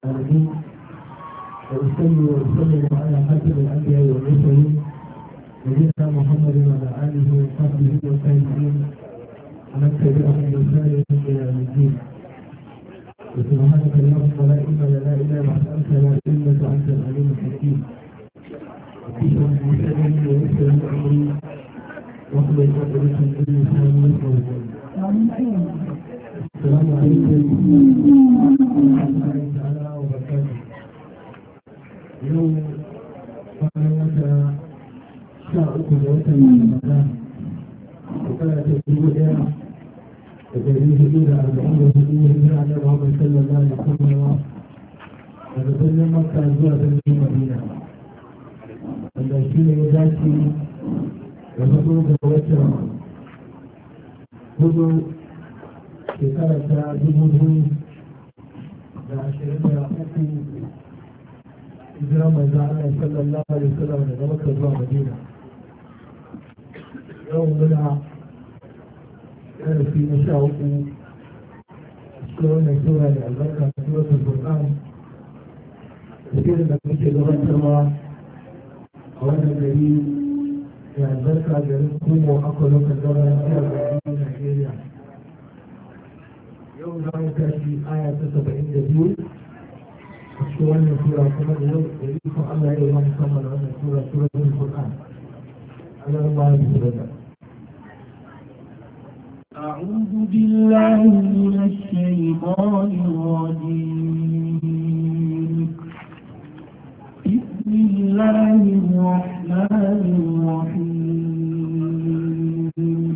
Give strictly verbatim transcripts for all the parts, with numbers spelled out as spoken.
العالمين وأصلي وأسلم على خاتم الأنبياء والمرسلين نبينا محمد وعلى آله وصحبه والتابعين ومن تبعهم بإحسان إلى يوم الدين. وسبحانك اللهم لا علم لنا إلا ما علمتنا إنك أنت العليم الحكيم. وفيهم بسبب ويسر أمري واخلق عقدة من لساني يفقهوا قولي. السلام عليكم ورحمة الله تعالى وبركاته. اليوم قناة شاءكم وطن رمضان وقناة الجمهورية وتاريخ إلى أربعين وسبعين على محمد صلى الله عليه وسلم ونزل مكة زوى بني مدينة. wanda shi ne ya dace da hudu ga watan hudu shekara ta dubu biyu da ashirin da uku hijiran manzo Allah sallallahu alaihi wasallam daga Makka zuwa Madina. Yau muna darasi na sha uku cikin wannan sura da albarka suratul Furqan da muke gabatarwa a wannan gari da albarka garin kuma akwai lokacin zama jihar Borno Najeriya. Yau za mu tashi aya ta saba'in da biyu a cikin wannan sura kuma da yau da ikon Allah ya yi wa musamman wannan sura suratul Furqan. Allah ya yi bismillah. أعوذ بالله من الشيطان الرجيم. بسم الله الرحمن الرحيم.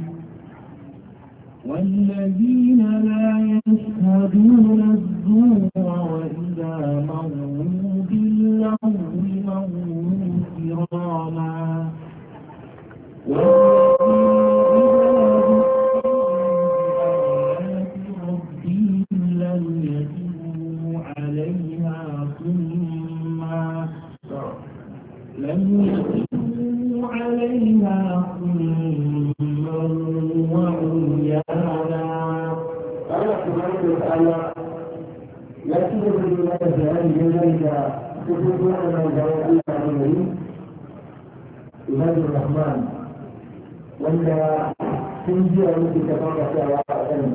والذين لا يشهدون الزور وإذا مروا باللغو مروا كراما. لم يكونوا عليها صما وعميانا. قال سبحانه وتعالى لا تدرك بما تفعل بذلك تدركون من جاء الله عليه عباد الرحمن ولا تنجي التي تفرق على أدم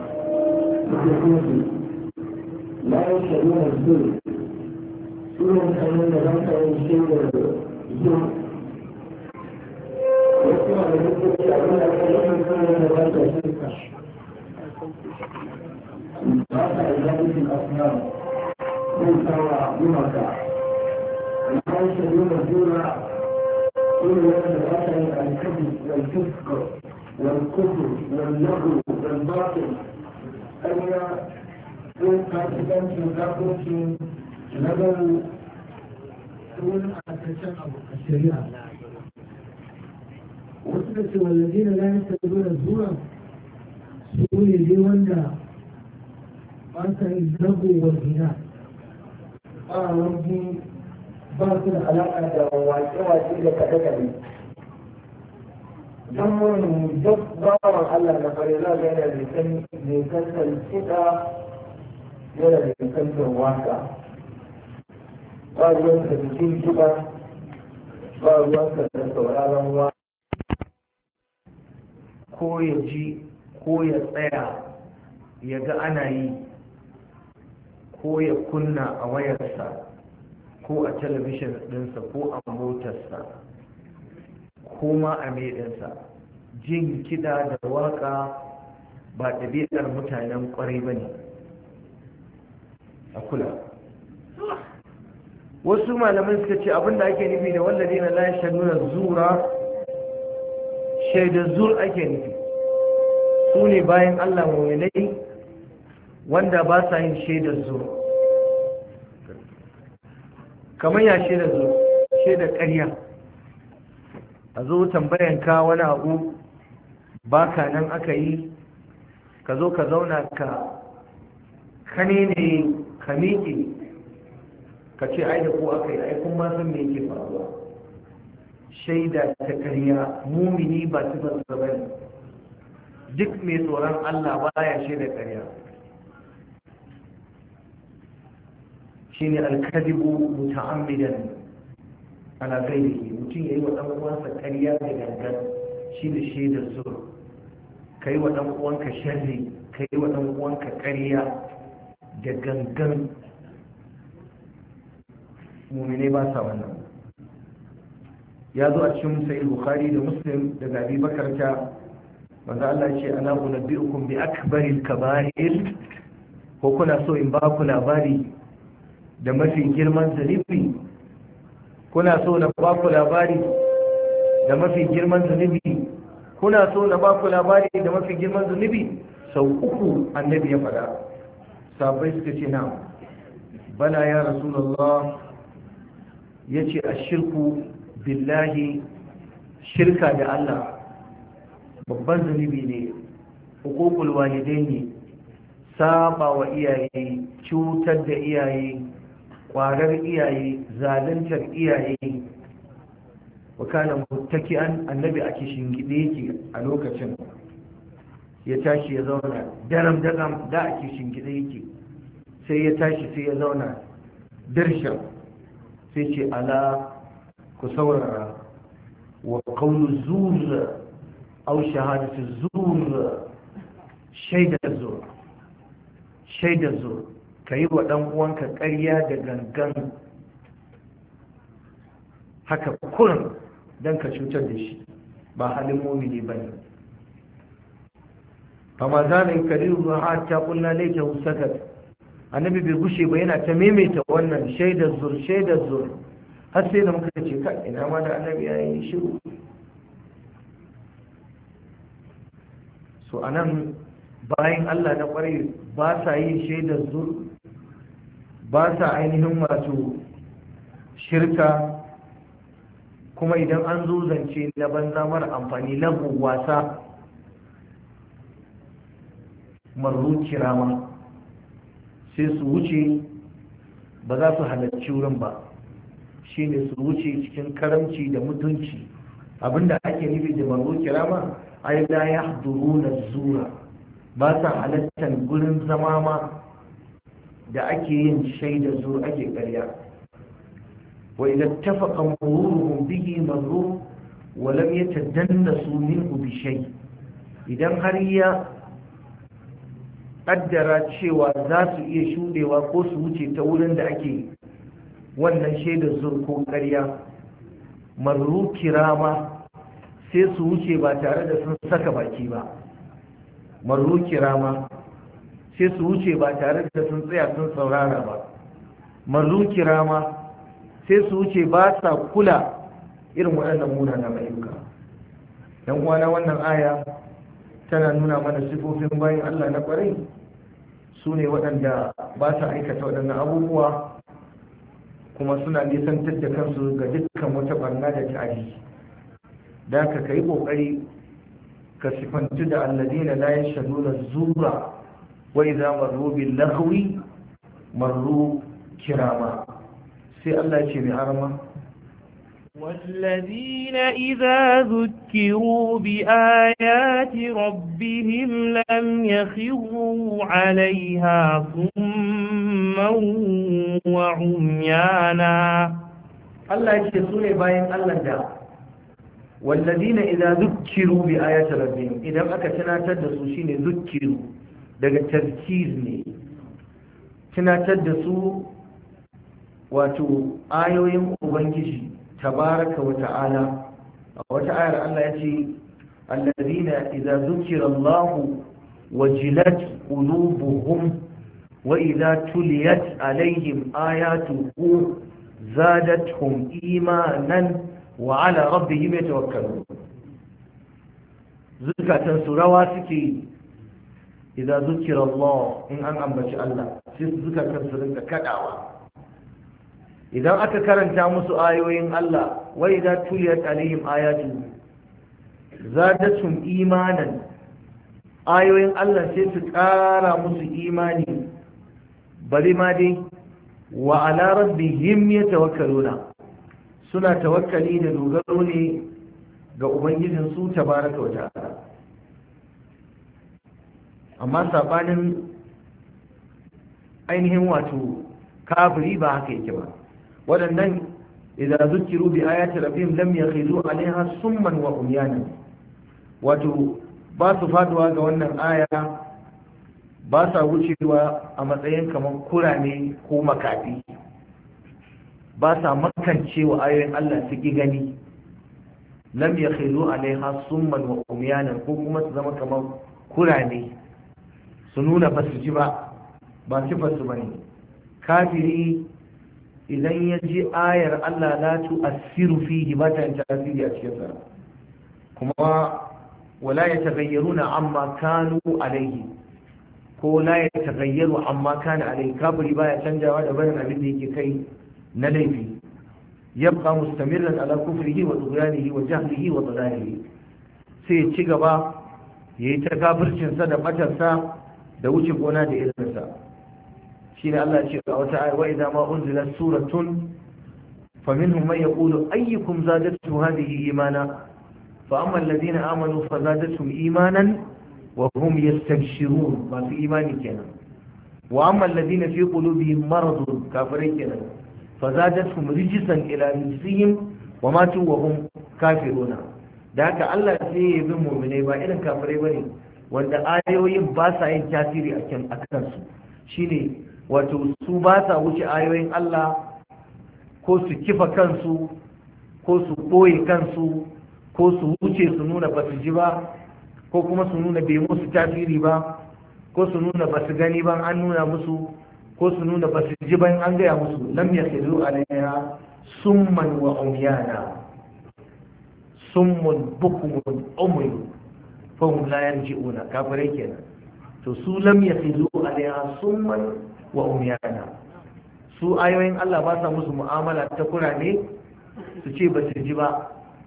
لا يشهدون الزور كلهم كانوا ذلك الشيء الزور ويسمع لذلك يقول لك لهم كانوا ذلك الشركة رفع عبادة الأصنام من سوى بمكة لا يشهدون الزور كل يوم رفع الكذب والفسق والكفر واللغو والباطل أن يكون كاتبا في كافر نظر تقول التشابه الشريعة وصلت والذين لا يستطيعون الزور سؤول لي وندا أنت الزغو والغناء آه ربي باطل علاقة وواجهة لك تكلي جمعون جبار على نفرلا بين اللسان لسان الثقة بين اللسان الواقع ba ruwanka da jin kiɗa ba ruwanka da sauraron wa ko ya ji ko ya tsaya ya ga ana yi ko ya kunna a wayarsa ko a talabishin ɗinsa ko a motarsa ko ma a meɗinsa. Jin kiɗa da waƙa ba ɗabi'ar mutanen ƙwarai ba ne, a kula. Wasu malamai suka ce abinda ake nufi da walladina la yashhaduna zura shaidar zur ake nufi, su ne bayan Allah mu'minai wanda ba sa yin shaidar zur. kamar ya shaidar zur, shaidar ƙarya, a zo tambayan ka wani abu baka nan aka yi, ka zo ka zauna ka kane ne ka miƙe ka ce ai da ko aka yi ai kun ma san me yake faruwa. Shaida ta ƙarya mumini ba su ba su bane. Duk mai tsoron Allah baya shaida ƙarya. shine al-kadibu muta'ammidan ala ghairihi, mutum yayi wa dan uwansa ƙarya da gangan shine shaidar zur. kai wa dan uwanka sharri, kai wa dan uwanka ƙarya da gangan, mu'mine ba sa wannan. ya zo a cikin sahih bukhari da muslim daga abi bakar ta manzo Allah ya ce ana unabbiukum bi akbaril kaba'ir, ko kuna so in ba ku labari da mafi girman zunubi? kuna so na ba ku labari da mafi girman zunubi? kuna so na ba ku labari da mafi girman zunubi? sau uku annabi ya faɗa. sahabbai suka ce na bala ya rasulullah. ya ce a shirku billahi, shirka da Allah babban zunubi ne, hukukul walidai ne, saba wa iyaye, cutar da iyaye, kwarar iyaye, zaluntar iyaye. wa kana muttaki'an, annabi a kishin gide yake a lokacin, ya tashi ya zauna daram daram, da a kishin gide yake, sai ya tashi sai ya zauna dirshan, sai ce ala ku saurara, wa qawlu zur aw shahadatu zur, shaidar zur, shaidar zur, kai wa dan uwanka ƙarya da gangan haka kurin dan ka cutar da shi, ba halin mu'mini bane. fama zanin kariru hatta qulna laita sakat, annabi bai gushe ba yana ta maimaita wannan shaidar zur, shaidar zur, har sai da muka ce ka ina ma da annabi ya yi shiru. so anan bayan Allah na kwarai ba sa yin shaidar zur, ba sa ainihin wato shirka, kuma idan an zo zance na banza mara amfani na wasa marru kirama, sai su wuce ba za su halarci wurin ba, shine su wuce cikin karamci da mutunci. abinda ake nufi da marru kirama ai la yahduruna zura, ba sa halartar gurin zama ma da ake yin shaida zuwa ake ƙarya. wa idan tafaqa muruhum bihi marru wa lam yatadannasu minhu bi shay, idan har ya kaddara cewa za su iya shudewa ko su wuce ta wurin da ake wannan shaidar zur ko ƙarya, marru kirama, sai su wuce ba tare da sun saka baki ba. marru kirama, sai su wuce ba tare da sun tsaya sun saurara ba. marru kirama, sai su wuce ba sa kula irin waɗannan munanan ayyuka. dan uwana, wannan aya tana nuna mana sifofin bayan Allah na ƙwarai, su ne waɗanda ba sa aikata waɗannan abubuwa, kuma suna nisantar da kansu ga dukkan wata barna da ta'adi. da ka kai ƙoƙari ka sifantu da alladina la yashhaduna zura wa idza marru bil lahwi marru kirama. sai Allah ya ce mai arama, والذين إذا ذكروا بآيات ربهم لم يخروا عليها صما وعميانا. الله يشهدون باين الله دا والذين إذا ذكروا بآيات ربهم، إذا أكا تناتد سوشين ذكروا daga tazkir ne, tunatar da su wato ayoyin ubangiji tabaraka wa ta'ala. a wata ayar Allah ya ce alladhina idza dhukira Allah wajilat qulubuhum wa idza tuliyat alaihim ayatuhu zadatuhum imanan wa ala rabbihim yatawakkalun. zukatan su rawa suke idza dhukira Allah, in an ambaci Allah sai zukatan su rinka kadawa. idan aka karanta musu ayoyin Allah, wa idza tuliyat alaihim ayatu zadatuhum imanan, ayoyin Allah sai su ƙara musu imani, bari ma dai wa ala rabbihim yatawakkaluna, suna tawakkali da dogaro ne ga ubangijin su tabaraka wa ta'ala. amma sabanin ainihin wato kafiri ba haka yake ba. waɗannan idan zukiru bi ayati rabbihim lam yakhizu alaiha summan wa umyana, wato ba su faduwa ga wannan aya, ba sa wucewa a matsayin kamar kurame ko makafi, ba sa makancewa ayoyin Allah su ki gani. lam yakhizu alaiha summan wa umyana, ko kuma su zama kamar kurame su nuna ba su ji ba, ba sifar su bane. kafiri idan ya ji ayar Allah la tu'assiru fihi, ba ta tasiri a cikin sa, kuma wala yataghayyaruna amma kanu alaihi, ko la yataghayyaru amma kana alaihi. kafiri baya canjawa da barin abin da yake kai na laifi, yabqa mustamirran ala kufrihi wa tughyanihi wa jahlihi wa dalalihi, sai ya ci gaba yayi ta kafircin sa da batarsa da wuce gona da irinsa. shine Allah ce a wata ayat, wa idza ma unzilat suratun faminhum man yaqulu ayyukum zadatu hadhihi imana fa amma alladhina amanu fazadatuhum imanan wa hum yastabshirun, ma fi imani kenan. wa amma alladhina fi qulubihim maradun, kafirai kenan, fazadatuhum rijsan ila rijsihim wa matu wa hum kafiruna. da haka Allah sai ya bi mu'minai, ba irin kafirai bane wanda ayoyin ba sa yin tasiri a kan akansu. shine wato su ba sa wuce ayoyin Allah, ko su kifa kansu, ko su ɓoye kansu, ko su wuce su nuna ba su ji ba, ko kuma su nuna bai musu tasiri ba, ko su nuna ba su gani ban an nuna musu, ko su nuna ba su ji ban an gaya musu. lam yakhizu alaiha summan wa umyana, summun bukmun umyun fahum la yarji'una, kafirai kenan. to su lam yakhizu alaiha summan wa umyana, su ayoyin Allah ba sa musu mu'amala ta kurane su ce ba su ji ba,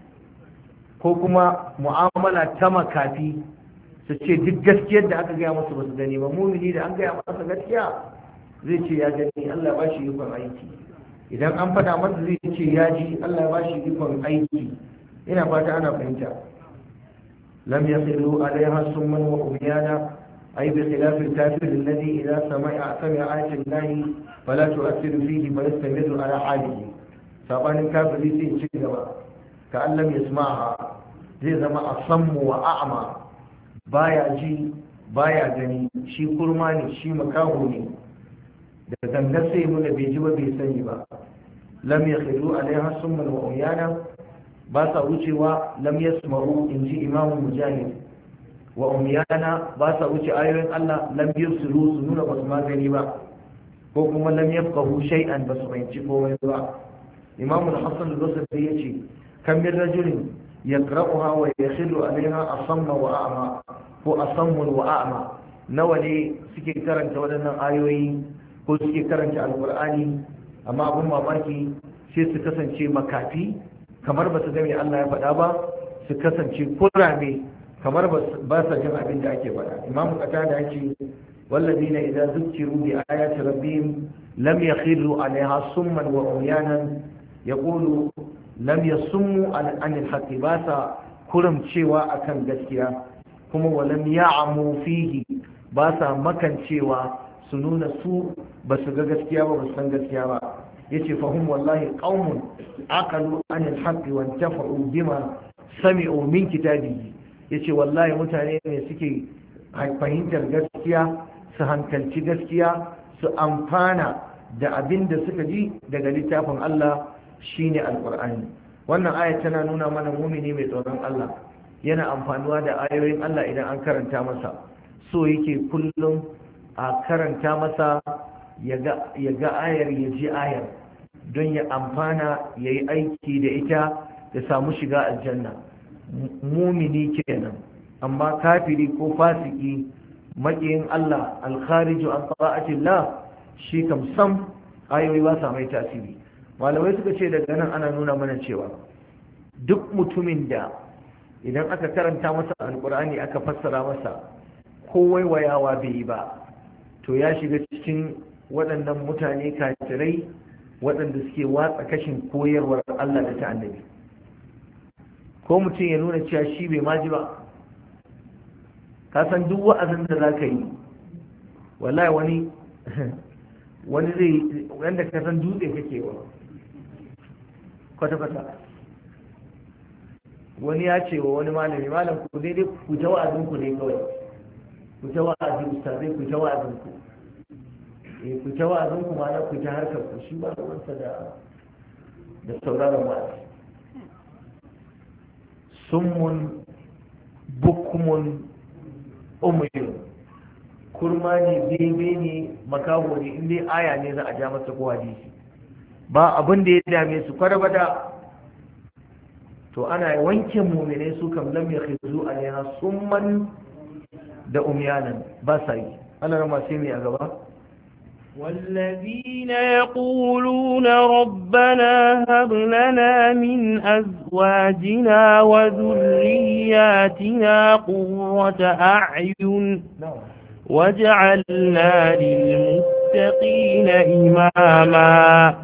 ko kuma mu'amala ta makafi su ce duk gaskiyar da aka gaya musu ba su gani ba. mumini da an gaya masa gaskiya zai ce ya gani, Allah ba shi ikon aiki. idan an faɗa masa zai ce ya ji, Allah ba shi ikon aiki. ina fata ana fahimta. lam yasilu alaiha summan wa umyana, أي بخلاف الكافر الذي إذا سمع سمع آية الله فلا تؤثر فيه فيستمر على حاله. سابان الكافر يسير شكرا كأن لم يسمعها، زي زما أصم وأعمى، بايا جي بايا جني، شي كرماني شي مكاهوني، da dangase mu da bai ji ba bai sani ba. lam yakhidu alaiha summan wa umyana, ba sa wucewa. lam yasma'u, inji imamu mujahid, wa umyana ba sa wuce ayoyin Allah. lam yusiru, su nuna ba su magani ba, ko kuma lam yafqahu shay'an, ba su fahimci komai ba. imamu al-hasan al-basri yace kam min rajulin yaqra'uha wa yakhilu alaiha asamma wa a'ma, ko asammun wa a'ma. nawa ne suke karanta waɗannan ayoyi ko suke karanta alqur'ani, amma abun mamaki sai su kasance makafi, kamar ba su ga me Allah ya faɗa ba, su kasance kurame, kamar ba sa jin abin da ake faɗa. imam qatada yake wallazina idza zukiru bi ayati rabbihim lam yakhiru alaiha summan wa umyanan, yaqulu lam yasummu an al-haqq, ba sa kurumcewa akan gaskiya, kuma wa lam ya'mu fihi, ba sa makancewa su nuna su ba su ga gaskiya ba, ba su san gaskiya ba. yace fahum wallahi qaumun aqalu an al-haqq wa intafa'u bima sami'u min kitabihi. yace wallahi mutane ne suke fahimtar gaskiya, su hankalci gaskiya, su amfana da abin da suka ji daga littafin Allah shine alqur'ani. wannan aya tana nuna mana mumini mai tsoron Allah yana amfanuwa da ayoyin Allah idan an karanta masa, so yake kullum a karanta masa ya ga ayar, ya ji ayar, don ya amfana, ya yi aiki da ita, ya samu shiga aljanna. mumini kenan. amma kafiri ko fasiki, maƙiyin Allah, alkhariju an ta'atillah, shi kam sam ayoyi ba sa mai tasiri. malamai suka ce daga nan ana nuna mana cewa duk mutumin da idan aka karanta masa alkur'ani aka fassara masa ko waiwayawa bai yi ba, to ya shiga cikin waɗannan mutane kafirai waɗanda suke watsa kashin koyarwar Allah da ta annabi. ko mutum ya nuna cewa shi bai maji ba, ka san duk wa'azin da za ka yi, wallahi wani wani zai wanda ka san dutse kake wa kwata-kwata. Wani ya ce wa wani malami, malam ku daidai ku ta wa'azin ku ne kawai, ku ta wa'azin ustazai ku ta wa'azin ku eh ku ta wa'azin ku ma ku ta harkar ku, shi ba ruwansa da da sauraron wa'azi. Summun bukmun umyun, kurma ne, bebe ne, makaho ne, in dai aya ne za a ja masa ko hadisi, ba abin da ya dame su kwarbada. To ana wanke mu'minai su kam lam yakhizu alaiha summan da umyanan, ba sa yi. Allah rama sai mai a gaba. والذين يقولون ربنا هب لنا من أزواجنا وذرياتنا قرة أعين واجعلنا للمتقين إماما.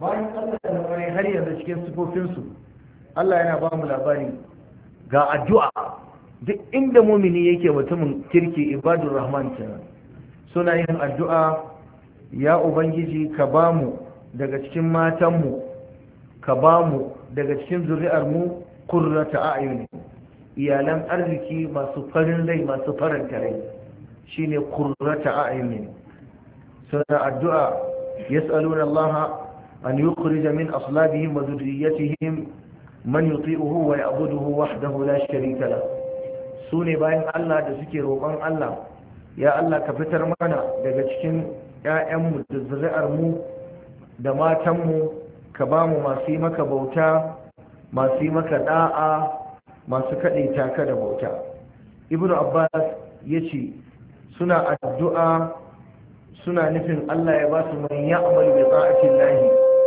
har yanzu cikin sifofinsu Allah yana ba mu labari ga addu'a duk inda mumini yake mutumin kirki ibadur rahman kenan suna yin addu'a, ya ubangiji ka ba mu daga cikin matanmu, ka ba mu daga cikin zuri'armu qurrata a'yun, iyalan arziki masu farin rai masu faranta rai, shine qurrata a'yun. suna addu'a yas'aluna Allah an yukhrija min aslabihim wa dhurriyyatihim man yuti'uhu wa ya'buduhu wahdahu la sharika lahu. Sune bayan Allah da suke roƙon Allah, ya Allah ka fitar mana daga cikin ƴaƴanmu da zuri'armu da matanmu, ka ba mu masu yi maka bauta, masu yi maka da'a, masu kaɗe taka da bauta. Ibn Abbas ya ce suna addu'a suna nufin Allah ya ba su man ya'mal bi ta'atillahi,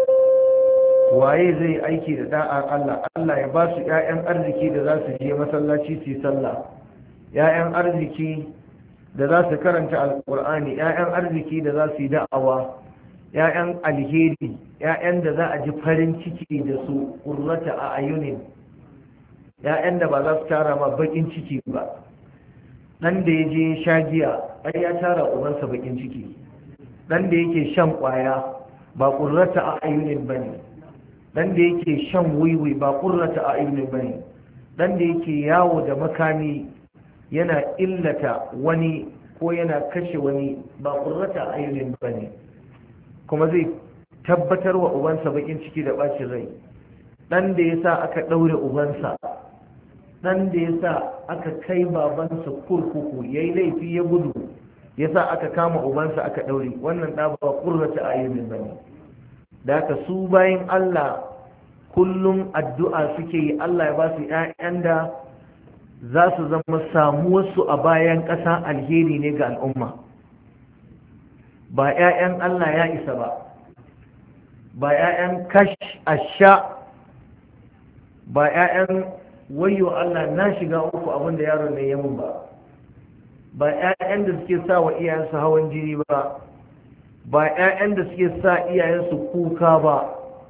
waye zai aiki da da'ar Allah, Allah ya ba su ƴaƴan arziki da za su je masallaci su yi sallah, ƴaƴan arziki da za su karanta alƙur'ani, ƴaƴan arziki da za su yi da'awa, ƴaƴan alheri, ƴaƴan da za a ji farin ciki da su, qurrata a ayunin, ƴaƴan da ba za su tara ma bakin ciki ba. Dan da ya je sha giya ai ya tara ubansa bakin ciki, dan da yake shan ƙwaya ba qurrata a ayunin bane, dan da yake shan wiwi ba qurrata a ayunin bane, dan da yake yawo da makami yana illata wani ko yana kashe wani ba qurrata a ayunin bane, kuma zai tabbatar wa ubansa bakin ciki da bacin rai. Dan da yasa aka daure ubansa, dan da yasa aka kai babansa kurkuku yayi laifi ya gudu, yasa aka kama ubansa aka daure, wannan da ba qurrata a ayunin bane. Da haka su bayin Allah kullum addu'a suke yi Allah ya ba su ƴaƴan da za su zama samuwarsu a bayan ƙasa alheri ne ga al'umma, ba ƴaƴan Allah ya isa ba, ba ƴaƴan kash asha, ba ƴaƴan wayo Allah na shiga uku abinda yaron ne ya mun ba, ba ƴaƴan da suke sa wa iyayensu hawan jini ba, ba ƴaƴan da suke sa iyayensu kuka ba.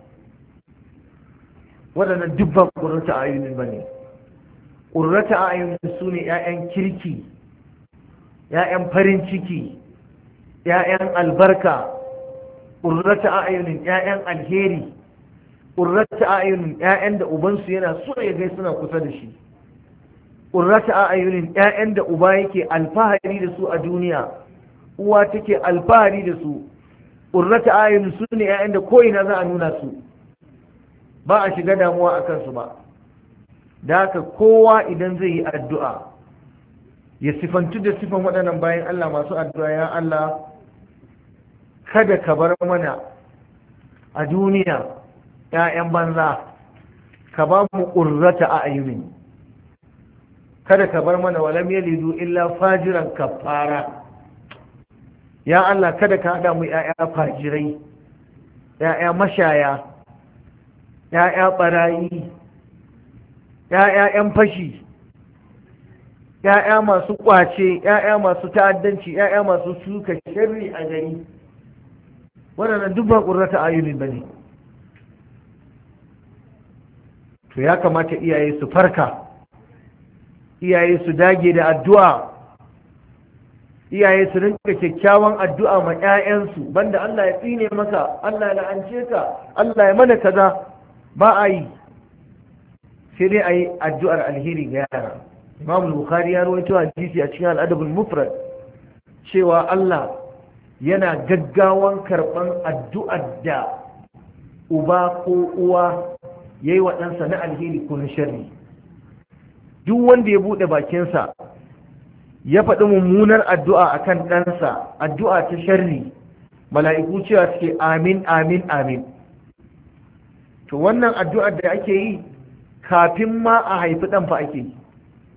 Waɗannan duk ba ƙurrata ayunin ba ne. Ƙurrata ayunin su ne ‘ya'yan kirki, ‘ya'yan farin ciki, ‘ya'yan albarka, ƙurrata ayunin ‘ya'yan alheri, ƙurrata ayunin ‘ya'yan da ubansu yana so ya gai suna kusa da shi, ƙurrata ayunin ‘ya'yan da uba yake alfahari da su a duniya, uwa take alfahari da su, ƙurrata ayunin su ne ‘ya'yan da ko'ina za a nuna su. Ba a shiga damuwa a kansu ba. Da haka kowa idan zai yi addu'a ya sifantu da sifan waɗannan bayan Allah masu addu'a, ya Allah kada ka bar mana a duniya ‘ya'yan banza, ka ba mu ƙurrata a ayyumin, kada ka bar mana walam yalidu illa fajiran kafara. Ya Allah kada ka haɗa mu ‘ya'ya fajirai, ‘ya'ya mashaya, ‘ya'ya ɓarayi, ‘ya'ya ‘yan fashi, ‘ya'ya masu ƙwace, ‘ya'ya masu ta'addanci, ‘ya'ya masu suka sharri a gari. Waɗannan duk ba ƙurrata ayunin ba ne. To ya kamata iyaye su farka, iyaye su dage da addu'a, iyaye su rinka kyakkyawan addu'a ma 'ya'yansu banda Allah ya tsine maka, Allah ya la'ance ka, Allah ya mana kaza, ba a yi, sai dai a yi addu'ar alheri ga yara. Imam Bukhari ya rawaito hadisi a cikin al-Adabul Mufrad cewa Allah yana gaggawan karɓan addu'ar da uba ko uwa yayi wa ɗansa na alheri ko na sharri. Duk wanda ya buɗe bakinsa ya faɗi mummunar addu'a akan ɗansa, addu'a ta sharri, mala'iku cewa suke amin amin amin. To wannan addu'ar da ake yi kafin ma a haifi ɗan fa ake yi.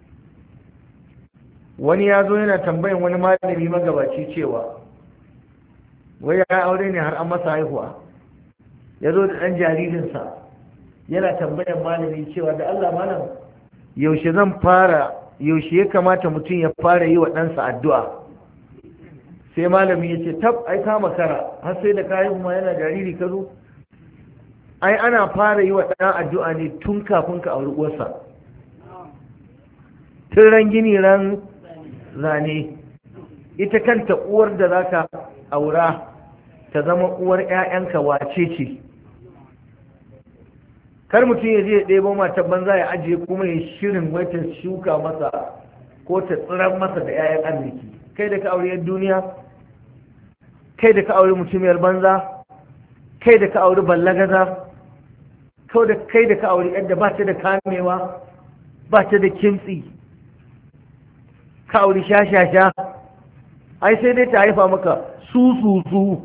Wani ya zo yana tambayan wani malami magabaci cewa wai ya aure ne har an masa haihuwa, ya zo da ɗan jaririnsa yana tambayan malami cewa da Allah malam yaushe zan fara yaushe ya kamata mutum ya fara yi wa ɗansa addu'a. Sai malami ya ce tab ai ka makara, har sai da kayi kuma yana jariri ka zo. Ai ana fara yi wa ɗan addu'a ne tun kafin ka auri uwarsa, tun ran gini ran zane. Ita kanta uwar da za ka aura ta zama uwar 'ya'yanka wace ce. Kar mutum ya je ya ɗebo matar banza ya ajiye kuma ya shirin wai ta shuka masa ko ta tsirar masa da 'ya'yan arziki. Kai da ka aure yan duniya, kai da ka aure mutumiyar banza, kai da ka aure ballagaza, kai da ka aure yadda ba ta da kamewa, ba ta da kintsi, ka aure sha-sha-sha, ai sai dai ta haifa maka su-su-su.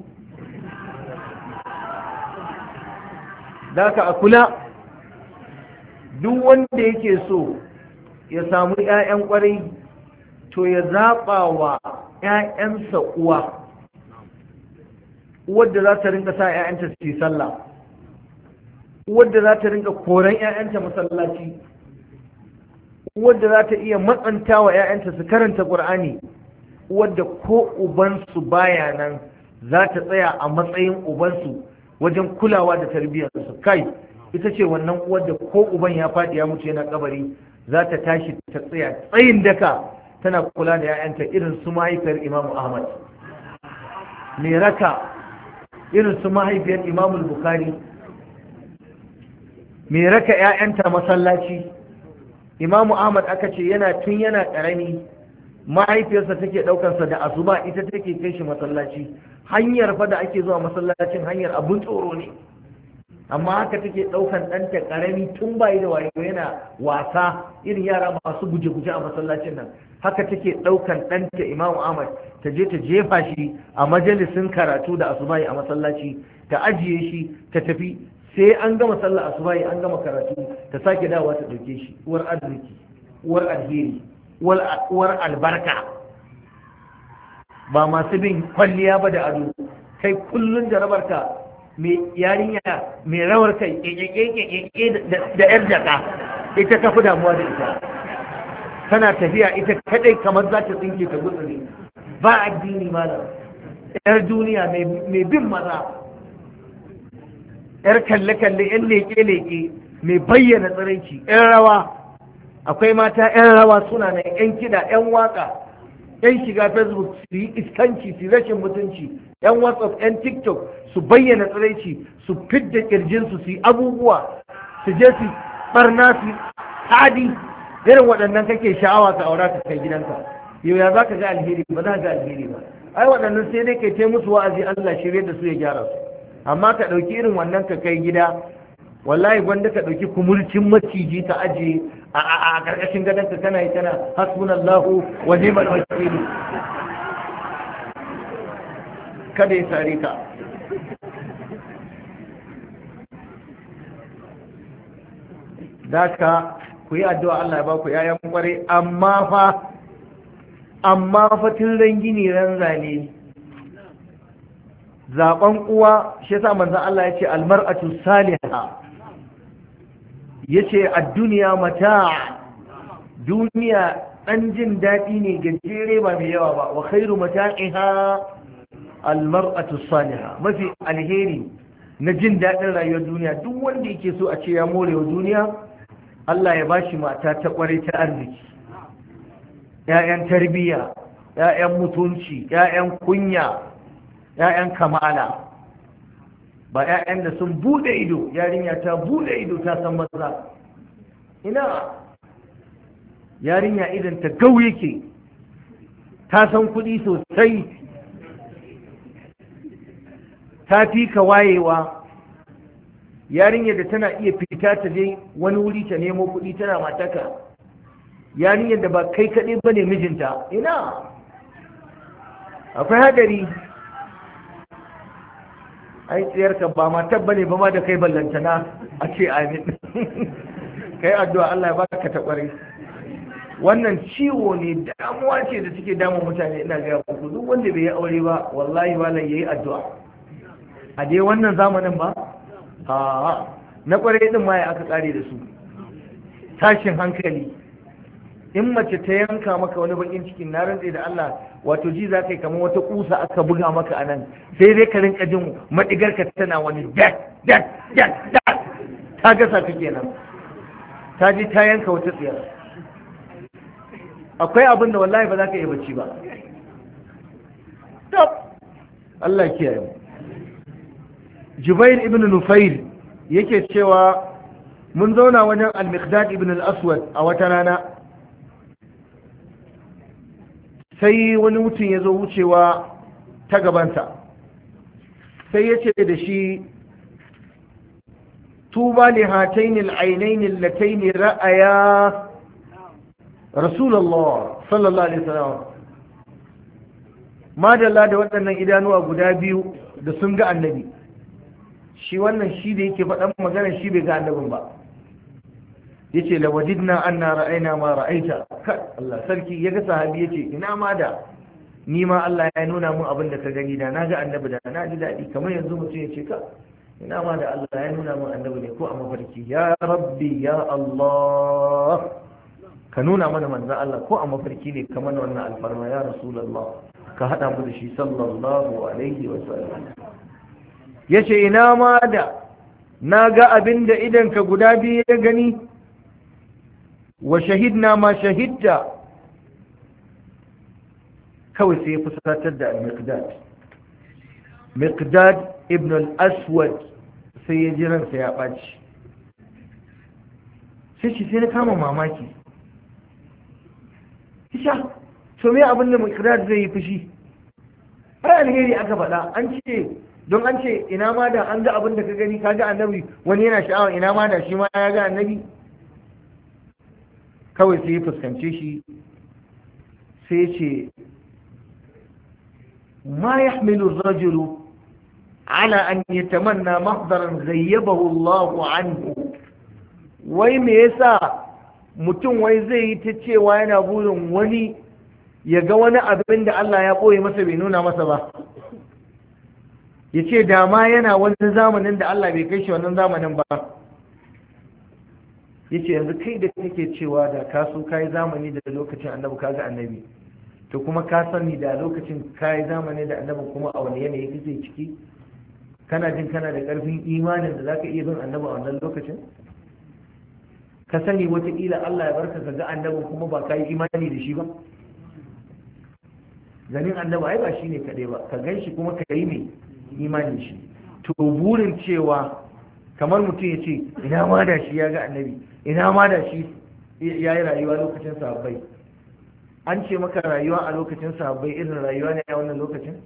Da ka a kula, duk wanda yake so ya samu 'ya'yan ƙwarai to ya zaɓa wa 'ya'yansa uwa, uwar da za ta rinka sa 'ya'yanta su yi sallah, uwar da za ta rinka koran 'ya'yanta masallaci, uwar da za ta iya matsanta wa 'ya'yanta su karanta ƙur'ani, uwar da ko ubansu baya nan za ta tsaya a matsayin ubansu wajen kulawa da tarbiyyarsu. Kai, ita ce wannan uwar da ko uban ya faɗi ya mutu yana kabari za ta tashi ta tsaya tsayin daka tana kula da 'ya'yanta, irin su mahaifiyar Imam Ahmad mai raka, irin su mahaifiyar Imam Bukhari mai raka 'ya'yanta masallaci. Imam Ahmad aka ce yana tun yana ƙarami mahaifiyarsa take ɗaukarsa da asuba ita take kai shi masallaci. Hanyar fa da ake zuwa masallacin hanyar abun tsoro ne, amma haka take ɗaukan ɗanta ƙarami tun bayi da wayo yana wasa, irin yara masu guje-guje a masallacin nan. Haka take ɗaukan ɗanta Imam Ahmad ta je ta jefa shi a majalisin karatu da asubahi a masallaci, ta ajiye shi ta tafi, sai an gama sallah asubahi an gama karatu ta sake dawowa ta ɗauke shi. Uwar arziki, uwar alheri, uwar albarka, ba masu bin kwalliya ba da ado. Kai kullun jarabarka mai yarinya mai rawar kai da yar jaka, ita ta fi damuwa da ita, tana tafiya ita kadai kamar za ta tsinke ta gutsuri. Ba addini malam, yar duniya mai bin maza, yar kalle-kalle, yan leke-leke, mai bayyana tsiraici, yan rawa. Akwai mata yan rawa suna nan, yan kiɗa, yan waka, yan shiga Facebook su yi iskanci, su rashin mutunci, yan WhatsApp, yan TikTok su bayyana tsiraici, su fidda kirjinsu, su yi abubuwa, su je su barna, su hadi. Irin waɗannan kake sha'awa ka aura ka kai gidanka. Yau ya za ka ga alheri? Ba za ka ga alheri ba. Ai waɗannan sai dai kai ta musu wa'azi, Allah shirye da su ya gyara su. Amma ka ɗauki irin wannan ka kai gida, wallahi gwanda ka ɗauki kumurcin maciji ta ajiye a ƙarƙashin gadonka kana yi kana hasbunallahu wa ni'mal wakil. Kada ya sare ka. Daka ku yi addu'a Allah ya ba ku yayan kware, amma fa amma fa tun ran gini ran zane. Zaben uwa shi yasa manzon Allah ya ce almar'atu salihah, yace ad-dunya mata', duniya dan jin daɗi ne gajere ba mai yawa ba. Wa khairu mata'iha almar'atu salihah, mafi alheri na jin daɗin rayuwar duniya. Duk wanda yake so a ce ya more wa duniya, Allah ya bashi mata ta kware ta arziki, 'ya'yan tarbiyya, 'ya'yan mutunci, 'ya'yan kunya, 'ya'yan kamala, ba 'ya'yan da sun bude ido, yarinya ta bude ido ta san maza. Ina yarinya idan ta gau yake, ta san kuɗi sosai, ta fi ka wayewa. Yarinyar da tana iya fita ta je wani wuri ta nemo kuɗi tana mataka. Yarinyar da ba kai kaɗai ba ne mijinta. Ina akwai hadari. Ai tsayarka ba matar ba ne ba ma da kai ballantana a ce amin. Kai addu'a Allah ya baka ta ƙware. Wannan ciwo ne, damuwa ce da suke damun mutane. Ina ga ku duk wanda bai yi aure ba wallahi ba lai yayi addu'a. A dai wannan zamanin ba a na ƙware din ma ya aka kare da su. Tashin hankali. In mace ta yanka maka wani bakin cikin, na rantse da Allah, wato ji za ka yi kamar wata kusa aka buga maka a nan, sai dai ka rinka jin madigarka tana wani dak dak dak dak, ta gasa ka kenan, ta ji ta yanka wata tsiyar. Akwai abin da wallahi ba za ka iya bacci ba. Allah kiyaye mu. Jubair ibn Nufair yake cewa mun zauna wajen al-Miqdad ibn al-Aswad a wata rana, sai wani mutum ya zo wucewa ta gabansa, sai ya ce da shi, tuba li hataini al-ainaini allataini ra'aya Rasulullah sallallahu alaihi wasallam, madalla da waɗannan idanuwa guda biyu da sun ga annabi. Shi wannan shi da yake faɗan magana shi bai ga annabin ba. Yace la wajidna anna ra'ayna ma ra'aita. Allah sarki ya ga sahabi yace ina ma da ni ma Allah ya nuna mun abin da ka gani da na ga annabi da na ji daɗi. Kamar yanzu mutum ya ce ka ina ma da Allah ya nuna mun annabi ne ko a mafarki. Ya rabbi ya Allah, ka nuna mana manzon Allah ko a mafarki ne kamar wannan alfarma ya Rasulullah, ka hada mu da shi sallallahu alaihi wa sallam. Yace ina ma da na ga abin da idanka guda biyu ya gani, wa shahidna ma shahidta. Kawai sai ya fusatar da al-Miqdad. Miqdad ibn al-Aswad sai ya ji ransa ya ɓaci. Sai shi sai na kama mamaki. Isha, to me abin da Miqdad zai yi fushi? Ai alheri aka faɗa, an ce don an ce ina ma da an ga abin da ka gani ka ga annabi, wani yana sha'awa ina ma da shi ma ya ga annabi. Kawai sai ya fuskance shi sai ya ce ma yahmilu ar-rajulu ala an yatamanna mahdaran ghayyabahu Allahu anhu. Wai me yasa mutum wai zai yi ta cewa yana burin wani ya ga wani abin da Allah ya ɓoye masa bai nuna masa ba, ya ce dama yana wani zamanin da Allah bai kai shi wannan zamanin ba. Ya ce yanzu kai da kake cewa da ka so ka yi zamani da lokacin annabi ka ga annabi, to kuma ka sani da lokacin ka yi zamani da annabi kuma a wani yanayi kake ciki, kana jin kana da ƙarfin imanin da za ka iya bin annabi a wannan lokacin? Ka sani wataƙila Allah ya barka ka ga annabin kuma ba ka yi imani da shi ba. Ganin annabi ai ba shi ne kaɗai ba, ka gan shi kuma ka yi mai imani shi. To burin cewa kamar mutum ya ce ina ma da shi ya ga annabi, ina ma da shi ya yi rayuwa lokacin sahabbai. An ce maka rayuwa a lokacin sahabbai irin rayuwa ne a wannan lokacin?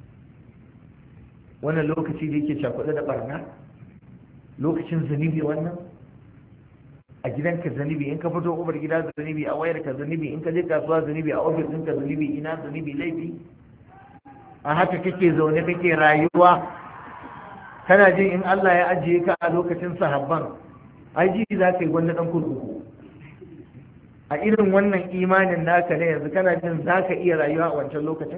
Wannan lokaci da yake cakuɗe da ɓarna, lokacin zunubi wannan, a gidanka zunubi, in ka fito ƙofar gida zunubi, a wayarka zunubi, in ka je kasuwa zunubi, a ofis ɗinka zunubi, ina zunubi laifi. A haka kake zaune kake rayuwa, kana jin in Allah ya ajiye ka a lokacin sahabban, ai ji za ka yi gwanda ɗan kurkuku. A irin wannan imanin naka ne yanzu kana jin za ka iya rayuwa a wancan lokacin?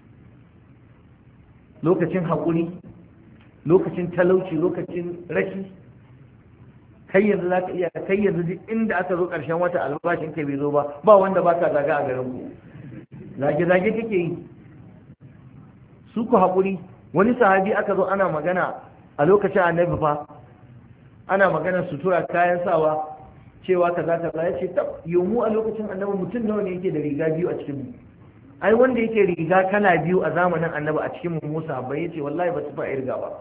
Lokacin haƙuri, lokacin talauci, lokacin rashi. Kai yanzu za ka iya, kai yanzu duk inda aka zo ƙarshen wata albashin ka bai zo ba, ba wanda ba ka zaga a garin ku. Zage-zage kake yi. Su ku haƙuri, wani sahabi aka zo ana magana a lokacin annabi fa, ana magana sutura kayan sawa, cewa kaza kaza, ya ce tab yomu a lokacin annabi mutum nawa ne yake da riga biyu a cikin mu, ai wanda yake riga kala biyu a zamanin annabi a cikin Musa bai yace wallahi ba su fa irga ba.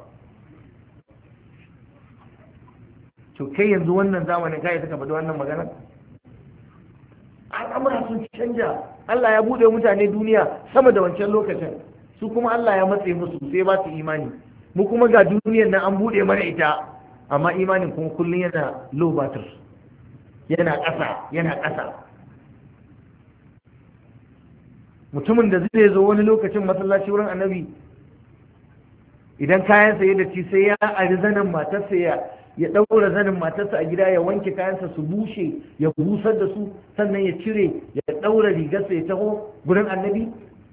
To kai yanzu wannan zamanin kai suka faɗi wannan magana? Al'amura sun canja. Allah ya bude mutane duniya sama da wancan lokacin, su kuma Allah ya matse musu sai ba su imani. Mu kuma ga duniyar nan an bude mana ita, amma imanin kuma kullum yana low battery, yana ƙasa yana ƙasa. Mutumin da zai zo wani lokacin masallaci wurin annabi, idan kayansa ya dace sai ya ari zanin matarsa ya ya ɗaura zanin matarsa a gida, ya wanke kayansa su bushe, ya busar da su, sannan ya cire ya ɗaura rigarsa ya taho gurin annabi.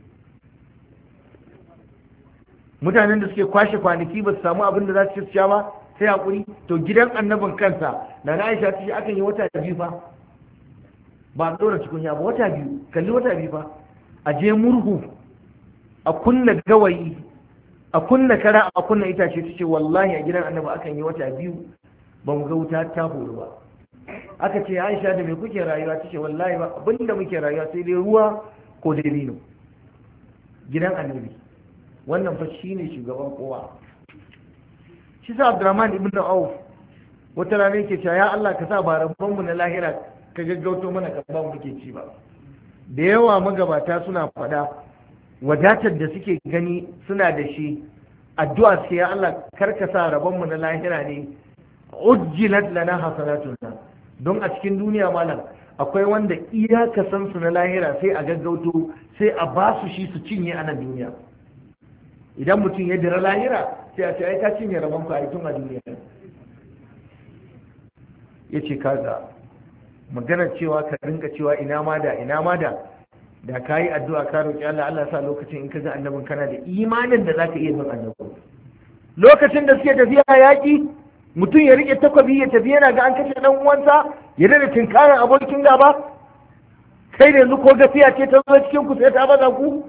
Mutanen da suke kwashe kwanaki ba su samu abin da za su ci ba sai hakuri. To gidan annabin kansa na na Aisha ta ce akan yi wata biyu fa ba a ɗora tukunya ba, wata biyu, kalli wata biyu fa, a je murhu a kunna gawayi a kunna kara a kunna itace. Ta ce wallahi a gidan annabi akan yi wata biyu ba mu ga wuta ta horo ba. Aka ce Aisha da me kuke rayuwa? Ta ce wallahi ba abinda muke rayuwa sai dai ruwa ko dabino. Gidan annabi wannan fa shine shugaban kowa. Shi sa Abdurrahman ibn Auf wata rana yake cewa ya Allah ka sa ba rabban mu na lahira ka gaggauto mana ka ba mu muke ci ba. Da yawa magabata suna faɗa wadatar da suke gani suna da shi, addu'a suke ya Allah karka sa rabon mu na lahira ne ujjilat lana hasanatuna. Don a cikin duniya malam akwai wanda iyaka san su na lahira sai a gaggauto sai a ba su shi su cinye a nan duniya. Idan mutum ya dira lahira sai a ce ai ka cinye rabon ku a tun a duniya. Yace kaga maganar cewa ka rinka cewa ina ma da ina ma da da ka yi addu'a ka roƙi Allah, Allah sa lokacin in ka ga annabin kana da imanin da za ka iya bin annabi. Lokacin da suke tafiya yaƙi, mutum ya riƙe takwabi ya tafi yana ga an kashe ɗan uwansa, ya dana tinkarin abokin gaba. Kai da yanzu ko gafiya ce ta zo cikin ku sai ta baza ku.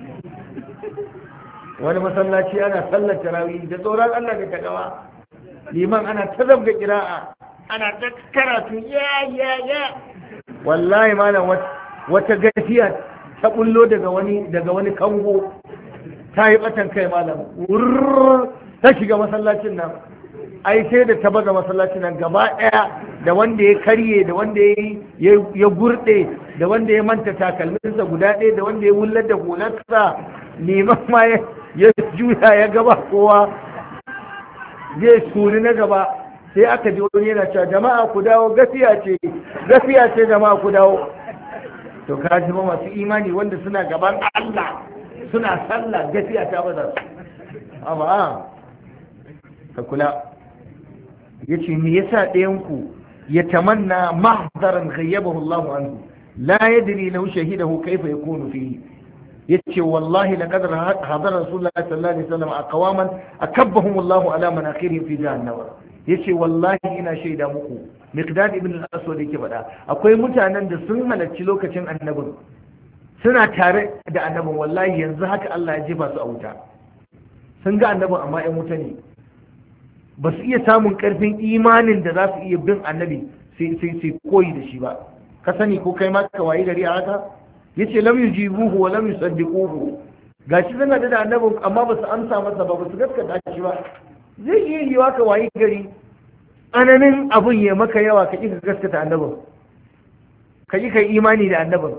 Wani masallaci ana sallar tarawih da tsoron Allah da takawa, liman ana ta zabga kira'a, ana ta karatu ya ya ya. Wallahi malam wata wata gafiya ta bullo daga wani daga wani kango ta yi batan kai malam ta shiga masallacin nan. Ai sai da ta baza masallacin nan gaba daya, da wanda ya karye da wanda ya ya gurde da wanda ya manta takalminsa guda ɗaya da wanda ya wullar da hularsa. Neman ma ya juya ya gaba kowa zai suri na gaba, sai aka ji wani yana cewa jama'a ku dawo, gafiya ce gafiya ce jama'a ku dawo. To ka ji ba masu imani wanda suna gaban Allah suna sallah gafiya ta baza su. Amma ka kula, yace me yasa ɗayan ku ya tamanna mahdaran ghayyabahu Allah anhu la yadri law shahidahu kayfa yakunu fihi. yace wallahi laqad hadara rasulullah sallallahu alaihi wasallam aqwaman akabbahum Allah ala manakhirihim fi jahannam. yace wallahi ina shaida muku, Miqdad ibn al-Aswad yake faɗa, akwai mutanen da sun halarci lokacin annabin, suna tare da annabin, wallahi yanzu haka Allah ya jefa su a wuta. Sun ga annabin amma ƴan wuta ne, ba su iya samun ƙarfin imanin da za su iya bin annabi sai sai koyi da shi ba. Ka sani ko kai ma ka wayi gari a haka? Yace lam yujibuhu wa lam yusaddiquhu. Gashi suna da annabin amma ba su amsa masa ba, ba su gaskata shi ba. Zai iya yiwa ka wayi gari ananin abun ya maka yawa ka ƙi ka gaskata annabin, ka ƙi ka imani da annabin.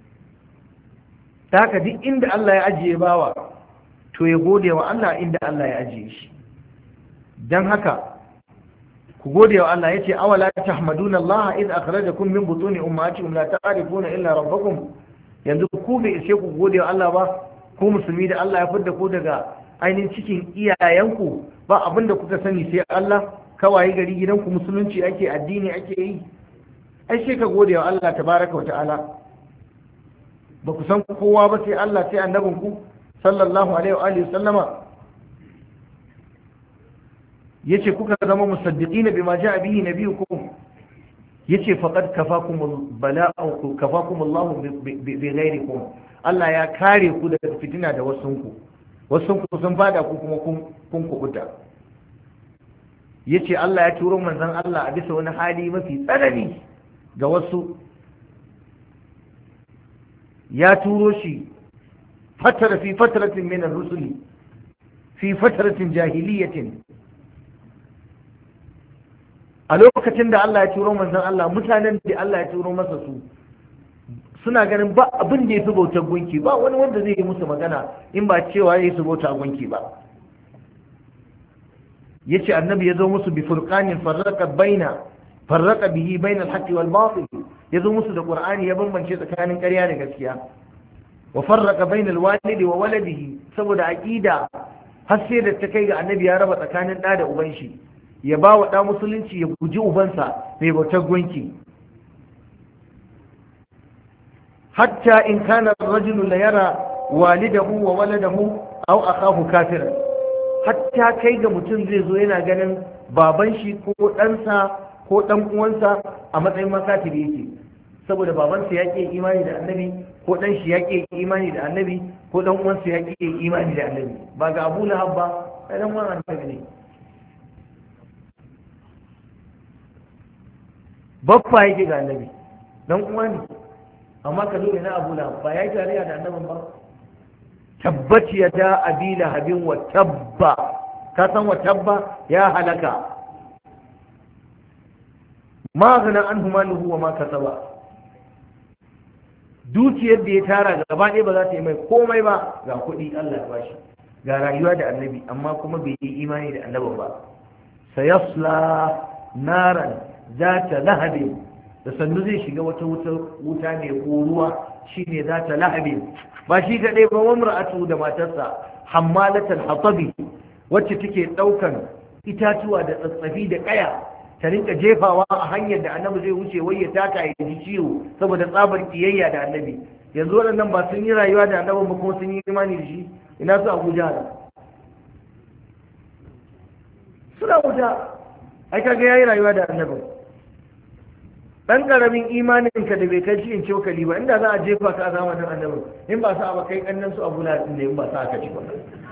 Ta haka duk inda Allah ya ajiye bawa to ya gode wa Allah inda Allah ya ajiye shi. Don haka ku gode wa Allah. yace awala tahmaduna Allah idh akhrajakum min butuni ummatikum la ta'rifuna illa rabbakum. Yanzu ku bai ishe ku gode wa Allah ba, ku musulmi da Allah ya fidda ku daga ainihin cikin iyayenku, ba abin da kuka sani sai Allah. Kawai gari gidanku musulunci ake, addini ake yi, ai sai ka gode wa Allah tabaraka wa ta'ala. Ba ku san kowa ba sai Allah, sai annabinku sallallahu alaihi wa alihi sallama. yace kuka zama musaddiqina bima ja'a bihi nabiyukum, yace faqad kafakum bala'u kafakum Allah bi ghairikum. Allah ya kare ku daga fitina da wasunku, wasunku sun fada ku kuma kun kubuta. yace Allah ya turo manzon Allah a bisa wani hali mafi tsanani ga wasu, ya turo shi fatara fi fatratin min ar-rusuli fi fatratin jahiliyatin, a lokacin da Allah ya turo manzon Allah, mutanen da Allah ya turo masa su suna ganin ba abin da ya fi bautar gunki, ba wani wanda zai yi musu magana in ba cewa ya yi su bauta gunki ba. yace annabi ya zo musu bi furqanin farraqa baina farraqa bihi baina al-haqqi wal batil, ya zo musu da qur'ani ya bambance tsakanin ƙarya da gaskiya. Wa farraqa baina al-walidi wa waladihi, saboda aqida har sai da ta kai ga annabi ya raba tsakanin ɗa da uban shi, ya ba wa ɗa musulunci ya guji ubansa mai bautar gunki. Hatta in kana ar-rajulu la yara walidahu wa waladahu aw akahu kafiran, hatta kai ga mutum zai zo yana ganin baban shi ko ɗansa ko ɗan uwansa a matsayin makafiri yake, saboda babansa ya ƙi imani da annabi, ko ɗan shi ya ƙi imani da annabi, ko ɗan uwansa ya ƙi imani da annabi. Ba ga Abu Lahab ba, ai dan uwan annabi ne. Baffa yake ga annabi, dan uwa ne, amma ka zo ina Abu Lahab ba ya yi tarayya da annabin ba. Tabbat ya da abi lahabin wa tabba, ka san wa tabba ya halaka. Ma gana anhu maluhu wa ma kasaba, dukiyar da ya tara gaba ɗaya ba za ta yi mai komai ba. Ga kuɗi Allah ya bashi, ga rayuwa da annabi, amma kuma bai yi imani da annabin ba. Sayasla naran zata lahabin, da sannu zai shiga wata wuta mai koruwa, shine zata lahabin. Ba shi kaɗai ba, wamra'atu da matarsa hammalatal hatabi, wacce take ɗaukan itatuwa da tsatsafi da ƙaya ta rinka jefawa a hanyar da annabi zai wuce, wai ya taka ya ji ciwo saboda tsabar kiyayya da annabi. Yanzu waɗannan ba sun yi rayuwa da annabin ba kuma sun yi imani da shi? Ina su Abu Jahal suna wuta. Ai kaga yayi rayuwa da annabin. Dan karamin imanin ka da bai kai cikin cokali ba, inda za a jefa ka a zamanin annabin, in ba sa ba kai kannan su Abu Lahab ne, in ba sa aka ci ba.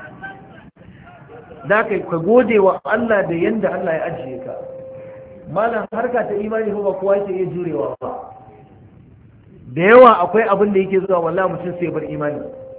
Da kai ka gode wa Allah da yanda Allah ya ajiye ka. Malam harka ta imani ba kowa yake iya jurewa ba. Da yawa akwai abin da yake zuwa wallahi mutum sai bar imani.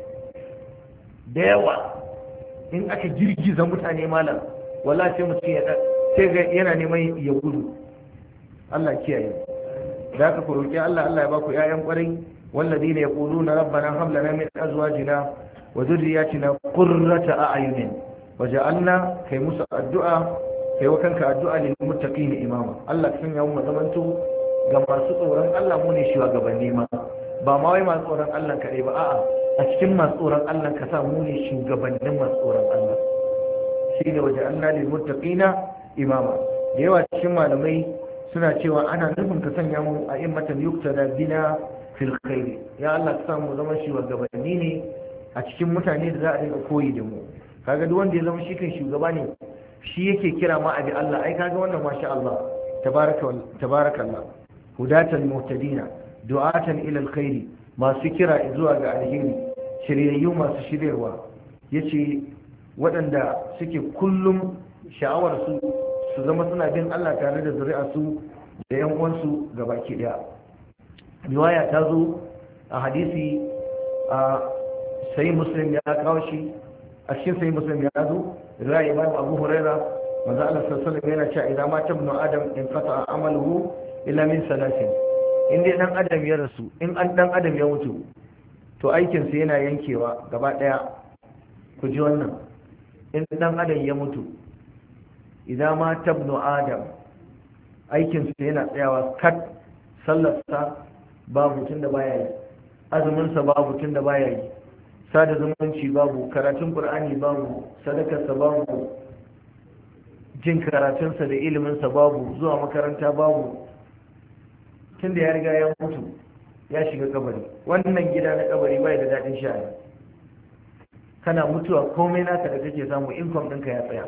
Da yawa in aka girgiza mutane malam, wallahi sai mutum ya sai ga yana neman ya gudu. Allah kiyaye. Da ka ku roki Allah, Allah ya baku ƴaƴan ƙwarai, walladina yaquluna rabbana hab lana min azwajina wa dhurriyyatina qurrata a'yunin waj'alna, kai musu addu'a, kai wa kanka addu'a lil muttaqin imama. Allah ka sanya mu zamanto ga masu tsoron Allah, mu ne shugabanni ma, ba ma wai masu tsoron Allah kaɗai ba, a'a a cikin masu tsoron Allah ka sa mu ne shugabannin masu tsoron Allah. Shine waj'alna lil muttaqina imama. Da yawa cikin malamai suna cewa ana nufin ka sanya mu a immatan yuktada bina fil khair. Ya Allah ka sa mu zama shugabanni ne a cikin mutane da za a dinga koyi da mu. Kaga duk wanda ya zama shi kan shugaba ne, shi yake kira ma abi Allah, ai kaga wannan masha Allah tabaraka tabarakallah. Hudatan muhtadina du'atan ila alkhairi, masu kira zuwa ga alheri, shiryayyu masu shiryarwa. Yace waɗanda suke kullum sha'awar su su zama suna bin Allah tare da zuri'a su da yan uwansu gabaki daya. Riwaya ta zo a hadisi a sai Muslim ya kawo shi, a cikin sai Muslim ya zo riwaya Imam Abu Huraira, manzo Allah sallallahu alaihi wasallam yana cewa idan ma tabnu adam in qata amaluhu illa min salasin. In dai dan adam ya rasu, in an dan adam ya mutu, to aikin sa yana yankewa gaba daya. Ku ji wannan, in dan adam ya mutu, idan ma tabnu adam, aikin sa yana tsayawa kat. Sallarsa babu tunda baya yi, azumin sa babu tunda baya yi, sada zumunci babu, karatun Qur'ani babu, sadakarsa babu, jin karatunsa da iliminsa babu, zuwa makaranta babu, tunda ya riga ya mutu ya shiga kabari. Wannan gida na kabari bai da daɗin sha'ani. Kana mutuwa komai naka da kake samu, income ɗinka ya tsaya.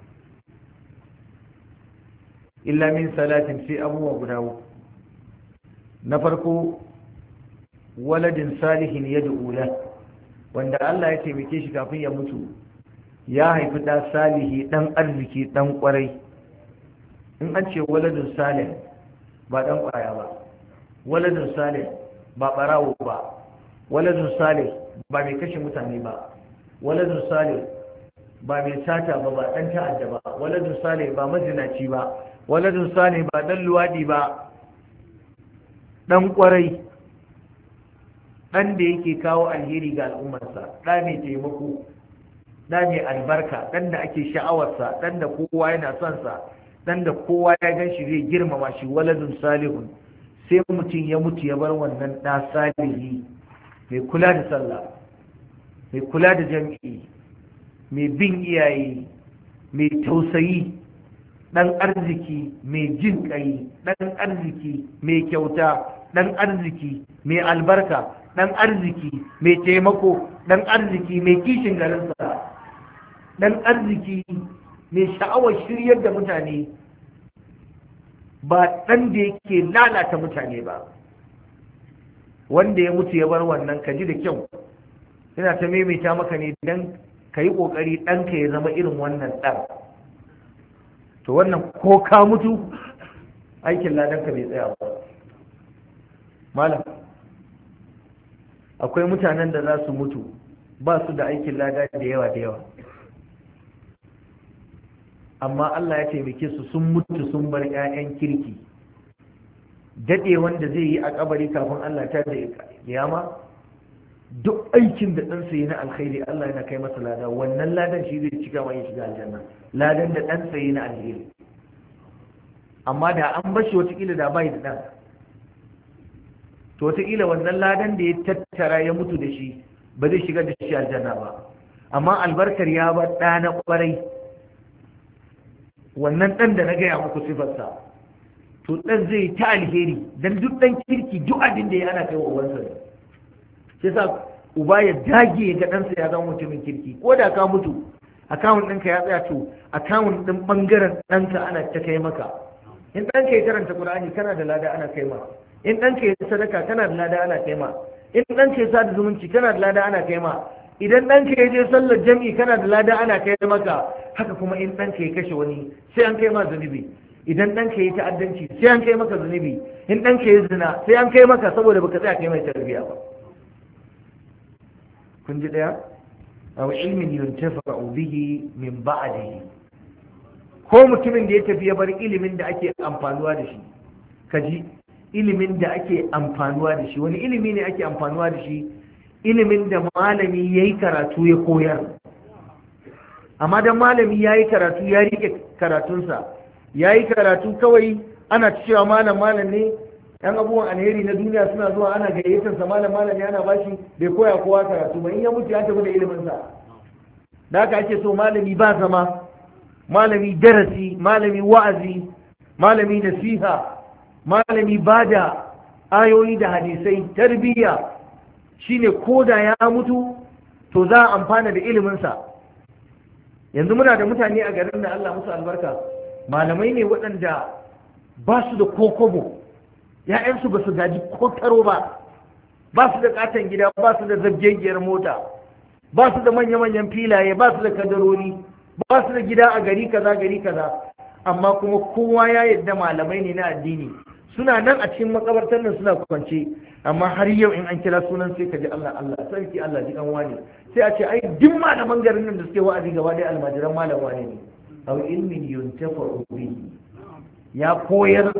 Illa min salatin, sai abubuwa guda uku. Na farko, waladin salihin yad'u lahu, wanda Allah ya taimake shi kafin ya mutu ya haifi ɗa salihi, ɗan arziki, ɗan ƙwarai. In an ce waladun salih ba ɗan ƙwaya ba, waladun salih ba ɓarawo ba, waladun salih ba mai kashe mutane ba, waladun salih ba mai sata ba ba dan ta'adda ba, waladun salih ba mazinaci ba, waladun salih ba dan luwadi ba, dan kwarai, dan da yake kawo alheri ga al'ummarsa, da mai taimako, da mai albarka, dan da ake sha'awarsa, dan da kowa yana son sa, dan da kowa ya gan shi zai girmama shi, waladun salihun. Sai mutum ya mutu ya bar wannan ɗa salihi mai kula da sallah, mai kula da jami'i, mai bin iyaye, mai tausayi, ɗan arziki, mai jin ƙai, ɗan arziki, mai kyauta, ɗan arziki, mai albarka, ɗan arziki, mai taimako, ɗan arziki, mai kishin garinsa, ɗan arziki, mai sha'awar shiryar da mutane, ba ɗan da yake lalata mutane ba. Wanda ya mutu ya bar wannan, ka ji da kyau, ina ta maimaita maka ne don ka yi ƙoƙari ɗanka ya zama irin wannan ɗan. To wannan ko ka mutu aikin ladanka bai tsaya ba. Malam, akwai mutanen da za su mutu ba su da aikin lada da yawa da yawa, amma Allah ya taimake su sun mutu sun bar 'ya'yan kirki. Daɗe wanda zai yi a kabari kafin Allah ta da kiyama, duk aikin da ɗansa yi na alkhairi Allah yana kai masa lada, wannan ladan shi zai cika mai shiga aljanna, ladan da ɗansa yi na alheri. Amma da an bashi watakila da bai da ɗan, to watakila wannan ladan da ya tattara ya mutu da shi ba zai shiga da shi aljanna ba. Amma albarkar ya bar ɗa na ƙwarai, wannan ɗan da na gaya muku sifarsa, to ɗan zai ta alheri, don duk ɗan kirki duk abin da ya ana kai wa uwansa ne. Sai sa uba ya dage ga ɗansa ya zama mutumin kirki, ko da ka mutu akawun ɗinka ya tsaya, to akawun ɗin ɓangaren ɗanka ana ta kai maka. In ɗanka ya karanta Qur'ani kana da lada ana kai ma, in ɗanka ya sadaka kana da lada ana kai ma, in ɗanka ya sada zumunci kana da lada ana kai ma, idan ɗanka ya je sallar jam'i kana da lada ana kai maka. Haka kuma in ɗanka ya kashe wani sai an kai ma zunubi, idan ɗanka ya ta'addanci sai an kai maka zunubi, in ɗanka ya zina sai an kai maka, saboda baka tsaya kai mai tarbiyya ba. kun ji daya aw ilmin yuntafa'u bihi min ba'dihi, ko mutumin da ya tafi ya bar ilimin da ake amfanuwa da shi. Kaji ilimin da ake amfanuwa da shi, wani ilimi ne ake amfanuwa da shi? Ilimin da malami yayi karatu ya koyar. Amma dan malami yayi karatu ya rike karatunsa, yayi karatu kawai ana cewa malam malam ne, yan abubuwan alheri na duniya suna zuwa ana gayyatar sa malam malam ne ana bashi, bai koya kowa karatu ba, in ya mutu ya tafi da ilimin sa. Da haka ake so malami ba zama, malami darasi, malami wa'azi, malami nasiha, malami bada ayoyi da hadisai, tarbiyya, shine koda ya mutu to za a amfana da ilimin sa. Yanzu muna da mutane a garin da Allah musu albarka, malamai ne waɗanda ba su da kokobo, ‘ya'yansu ba su gaji ko taro ba, ba su da katon gida, ba su da zabgegiyar mota, ba su da manya-manyan filaye, ba su da kadarori, ba su da gida a gari kaza gari kaza, amma kuma kowa ya yadda malamai ne na addini, suna nan a cikin makabartar nan suna kwance, amma har yau in an kira sunan sai ka ji Allah Allah sarki Allah ji kan wani, sai a ce ai duk malaman garin nan da suke wa'azi gaba ɗaya almajiran malam wani ne. Aw ilmin yuntafa'u bihi, ya koyar,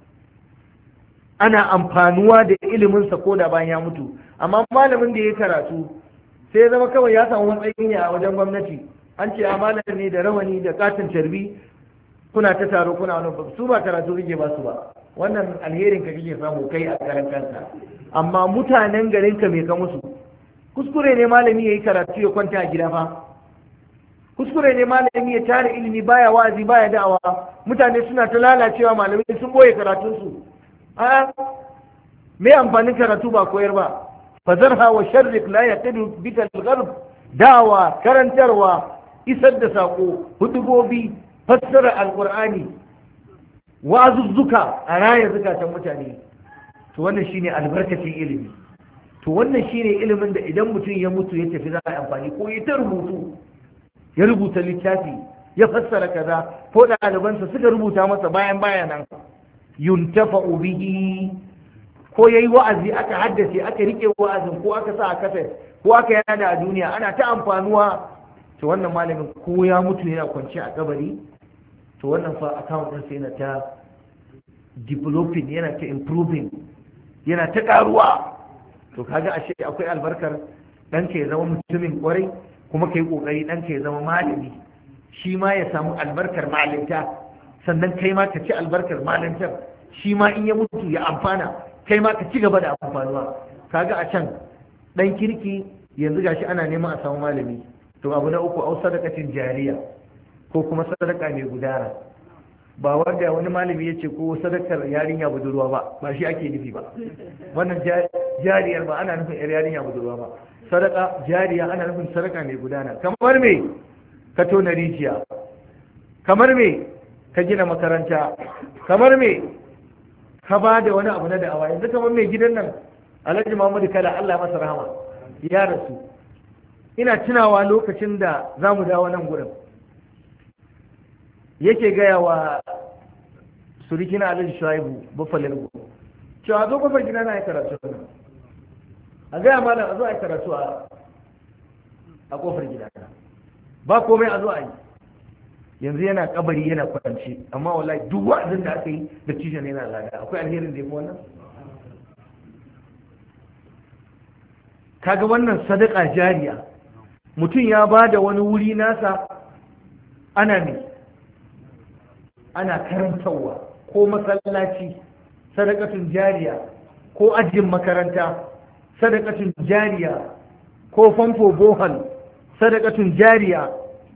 ana amfanuwa da iliminsa ko da bayan ya mutu. Amma malamin da ya karatu sai ya zama kawai ya samu matsayi ne a wajen gwamnati, an ce a malam ne da rawani da katin tarbi, kuna ta taro kuna wani, su ba karatu kake ba su ba, wannan alherin ka kake samu kai a karan kanka, amma mutanen garin ka me ka musu? Kuskure ne malami yayi karatu ya kwanta a gida fa, kuskure ne malami ya tare ilimi baya wa'azi baya da'awa, mutane suna ta lalacewa, malamai sun boye karatunsu. a me amfanin karatu ba koyar ba? fazarha wa sharrik la yaqdu bika al-gharb, dawa, karantarwa, isar da sako, hudubobi, fassara alqur'ani, wa'azuzzuka a rayar zukatan mutane. To wannan shine albarkacin ilimi. To wannan shine ilimin da idan mutum ya mutu ya tafi za a amfani, ko ya ta rubutu, ya rubuta littafi, ya fassara kaza, ko ɗalibansa suka rubuta masa bayan bayanan, yuntafa'u bihi, ko yayi wa'azi aka haddace aka rike wa'azin ko aka sa a kaset ko aka yada a duniya ana ta amfanuwa, to wannan malamin ko ya mutu yana kwance a kabari, to wannan fa account din sai yana ta developing, yana ta improving, yana ta karuwa. To kaga ashe akwai albarkar ɗanka ya zama mutumin kwarai, kuma kai kokari ɗanka ya zama malami, shi ma ya samu albarkar malinta, sannan kai ma ka ci albarkar malintar, shi ma in ya mutu ya amfana, kai ma ka ci gaba da amfanuwa. Kaga a can ɗan kirki yanzu gashi ana neman a samu malami. To abu na uku, au sadakatin jariya, ko kuma sadaka mai gudana. Ba wanda wani malami ya ce ko sadakar yarinya budurwa ba, ba shi ake nufi ba. Wannan jariyar ba ana nufin yar yarinya budurwa ba. Sadaka jariya ana nufin sadaka mai gudana. Kamar me ka tona rijiya, kamar me ka gina makaranta, kamar me ka ba da wani abu na da'awa. Yanzu kamar mai gidan nan Alhaji Muhammadu Kala, Allah masa rahama, ya rasu. Ina tunawa lokacin da za mu dawo nan gurin, yake gaya wa surikina Alhaji Shuaibu Bafalin Go cewa zo kofar gida na yi karatu, a gaya malam a zo a yi karatu a kofar gida, ba komai a zo a yi. Yanzu yana kabari yana kwanci, amma wallahi duk wa'azin da aka yi da tijan yana lada. Akwai alherin da ya fi wannan? Kaga wannan sadaka jariya, mutum ya ba da wani wuri nasa ana ne ana karantarwa, ko masallaci sadakatun jariya, ko ajin makaranta sadakatun jariya, ko famfo bohal sadakatun jariya,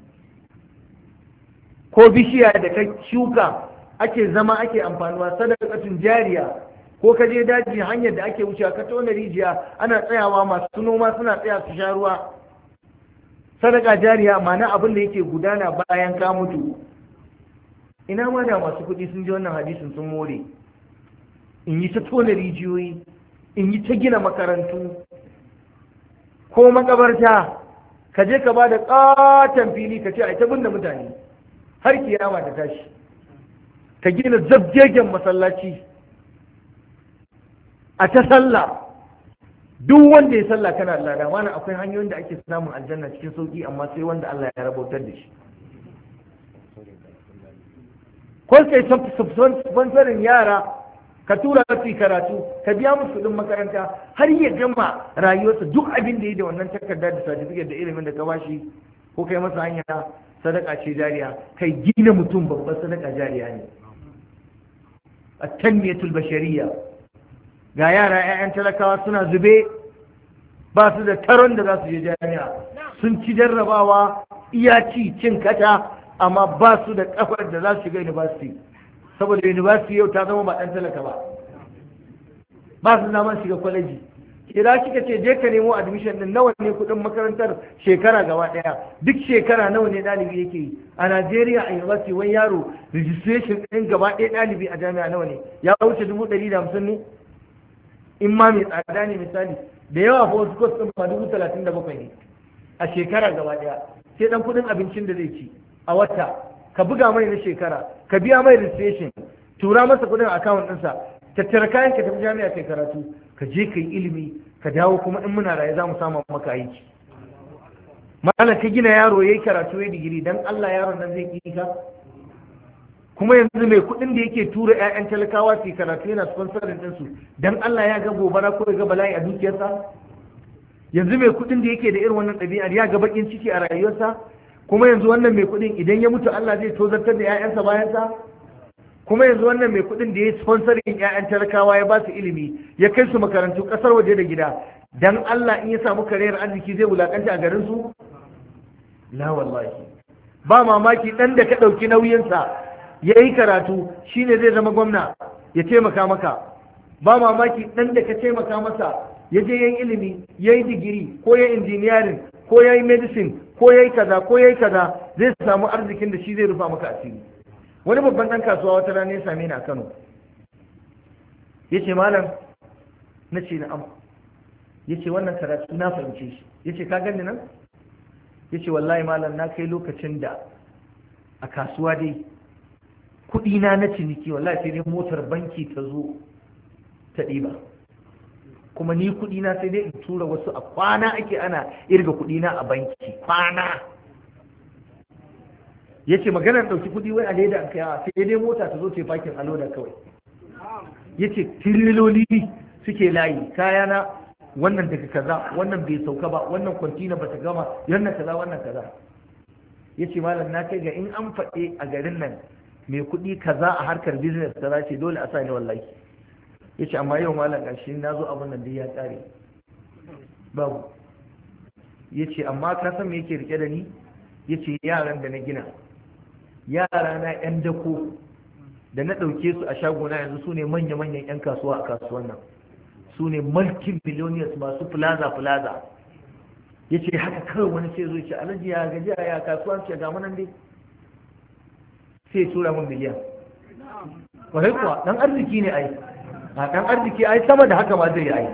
ko bishiya da ka shuka ake zama ake amfanuwa sadakatun jariya, ko ka je daji hanyar da ake wucewa ka tona rijiya ana tsayawa masu noma suna tsaya su sha ruwa, sadaka jariya ma'ana abin da yake gudana bayan ka mutu. Ina ma da masu kuɗi sun ji wannan hadisin sun more, in yi ta tona rijiyoyi, in yi ta gina makarantu, ko makabarta ka je ka ba da ƙaton fili ka ce a ta binne mutane har kiyama ta tashi, ka gina zabgegen masallaci a ta sallah, duk wanda ya sallah kana lada. Mana akwai hanyoyin da ake samun aljanna cikin sauki, amma sai wanda Allah ya rabautar da shi. Ko kai sponsorin yara ka tura su karatu, ka biya musu kuɗin makaranta har ya gama rayuwarsa, duk abin da ya da wannan takarda da certificate da ilimin da ka bashi, ko kai masa hanya, sadaka ce jariya. Kai gina mutum babban sadaka jariya ne. At-tanmiyatul bashariyya, ga yara 'ya'yan talakawa suna zube, ba su da taron da za su je jami'a, sun ci jarrabawa iya ci cin kata, amma ba su da kafar da za su shiga university, saboda university yau ta zama ba ɗan talaka ba, ba su zaman shiga kwaleji. Kira kika ce je ka nemo admission din, nawa ne kuɗin makarantar shekara gaba ɗaya, duk shekara nawa ne ɗalibi yake yi a Najeriya a university? Wani yaro registration ɗin gaba ɗaya ɗalibi a jami'a nawa ne? Ya wuce dubu ɗari da hamsin ne? In ma mai tsada ne misali, da yawa fa wasu kwas ɗin ma dubu talatin da bakwai ne a shekara gaba ɗaya. Sai ɗan kuɗin abincin da zai ci a wata, ka buga mai na shekara, ka biya mai registration, tura masa kuɗin account ɗinsa, tattara kayan ka tafi jami'a kai karatu, ka je ka yi ilimi, ka dawo kuma in muna raye za mu samu maka aiki. Malam ka gina yaro ya yi karatu ya digiri, dan Allah yaron nan zai ƙi ka? Kuma yanzu mai kuɗin da yake tura 'ya'yan talakawa su karatu yana sponsorin ɗinsu, dan Allah ya ga gobara ko ya ga bala'i a dukiyarsa? Yanzu mai kuɗin da yake da irin wannan ɗabi'ar ya ga baƙin ciki a rayuwarsa? Kuma yanzu wannan mai kuɗin idan ya mutu Allah zai tozartar da 'ya'yansa bayansa? Kuma yanzu wannan mai kuɗin da ya sponsorin 'ya'yan talakawa ya ba su ilimi, ya kai su makarantu ƙasar waje da gida, dan Allah in ya samu kariyar arziki zai wulakanta a garin su? La wallahi. Ba mamaki ɗan da ka ɗauki nauyinsa ya yi karatu shi ne zai zama gwamna ya taimaka maka. Ba mamaki ɗan da ka taimaka masa ya je ya yi ilimi, ya yi digiri, ko ya yi injiniyarin, ko ya yi medicine, ko ya yi kaza, ko ya yi kaza, zai samu arzikin da shi zai rufa maka asiri. Wani babban ɗan kasuwa wata rana ya same ni a Kano, ya ce malam, na ce na'am, ya ce wannan karatu na fahimce shi, ya ce ka gani nan? Ya ce wallahi malam na kai lokacin da a kasuwa dai kuɗi na na ciniki wallahi sai dai motar banki ta zo ta ɗiba, kuma ni kuɗi na sai dai in tura wasu a kwana ake ana irga kuɗi na a banki kwana. Ya ce maganar ɗauki kuɗi wai a leda an kayawa sai dai mota ta zo ta fakin a loda kawai. Ya ce tiriloli suke layi kayana wannan daga kaza wannan bai sauka ba wannan kwantina ba ta gama wannan kaza wannan kaza. Ya ce malam na kai ga in an faɗe a garin nan mai kuɗi kaza a harkar business kaza ce dole a sa ni wallahi. Ya ce amma yau malam ƙarshe na zo abin nan dai ya ƙare babu. Ya ce amma ka san me yake rike da ni? Ya ce yaran da na gina yara na yan dako da na ɗauke su a shagona yanzu su ne manya-manyan 'yan kasuwa a kasuwan nan, su ne mulkin billionaires masu plaza plaza. Ya ce haka kawai wani sai zo ce alhaji ya gaji ya kasuwa ce ga munan dai sai ya tura min miliyan. Kwarai kuwa dan arziki ne ai, a dan arziki ai sama da haka ma zai yi ai,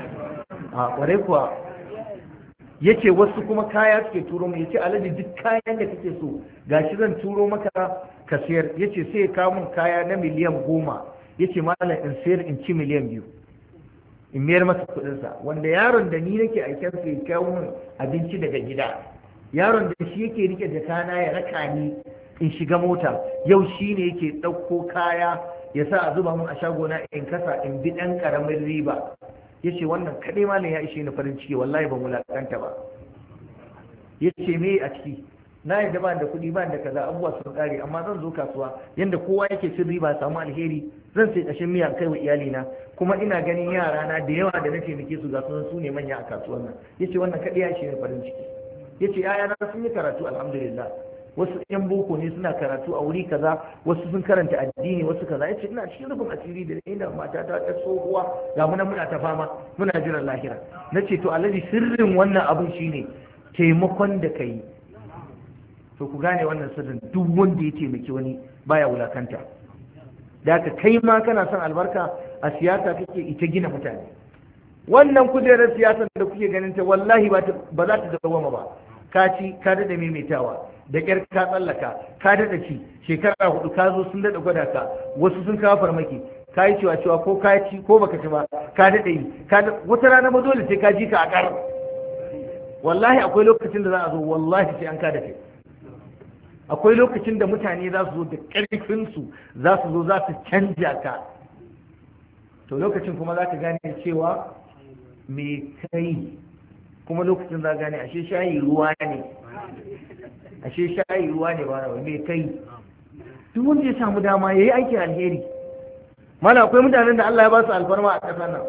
a kwarai kuwa. Yace wasu kuma kaya suke turo mu, yace alhaji duk kayan da kake so gashi zan turo maka ka sayar. Yace sai ya kawo min kaya na miliyan goma, yace malam in sayar in ci miliyan biyu in mayar masa kuɗin sa. Wanda yaron da ni nake aikin sa ya kawo min abinci daga gida, yaron da shi yake rike da kana ya raka ni in shiga mota, yau shi ne yake ɗauko kaya ya sa a zuba min a shagona in kasa in bi ɗan ƙaramin riba. Ya ce wannan kaɗai malam ya ishe ni farin ciki wallahi ba mulakanta ba. Ya ce me a ciki na yadda ba da kuɗi ba da kaza abubuwa sun ƙare amma zan zo kasuwa yanda kowa yake cin riba samu alheri zan sai ƙashin miya kai wa iyalina kuma ina ganin yara na da yawa da na taimake su ga sunan su ne manya a kasuwan nan. Ya ce wannan kaɗai ya ishe ni farin ciki. Ya ce ‘ya'yana sun yi karatu alhamdulillah, wasu ‘yan boko ne suna karatu a wuri kaza, wasu sun karanta addini wasu kaza. Ya ce ina cikin rufin asiri da inda mata ta ta tsohuwa ga muna muna ta fama muna jiran lahira. Na ce to alhaji sirrin wannan abin shine taimakon da ka yi. To ku gane wannan sirrin, duk wanda ya taimaki wani baya wulakanta. Da haka kai ma kana son albarka a siyasa kake ita gina mutane. Wannan kujerar siyasar da kuke ganin ta wallahi ba za ta dawwama ba. Ka ci ka daɗa maimaitawa da ƙyar ka tsallaka ka daɗa ci shekara hudu ka zo sun daɗa gwada ka wasu sun kawo farmaki ka yi cewa cewa ko ka ci ko baka ci ba ka daɗa yi wata rana ba dole sai ka ji ka a ƙar. Wallahi akwai lokacin da za a zo wallahi sai an ka da kai. Akwai lokacin da mutane za su zo da ƙarfinsu za su zo za su canja ka, to lokacin kuma za ka gane cewa me kai, kuma lokacin za gane ashe shayi ruwa ne, ashe shayi ruwa ne ba me kai. Duk wanda ya samu dama yayi aikin alheri. Mana akwai mutanen da Allah ya ba su alfarma a ƙasar nan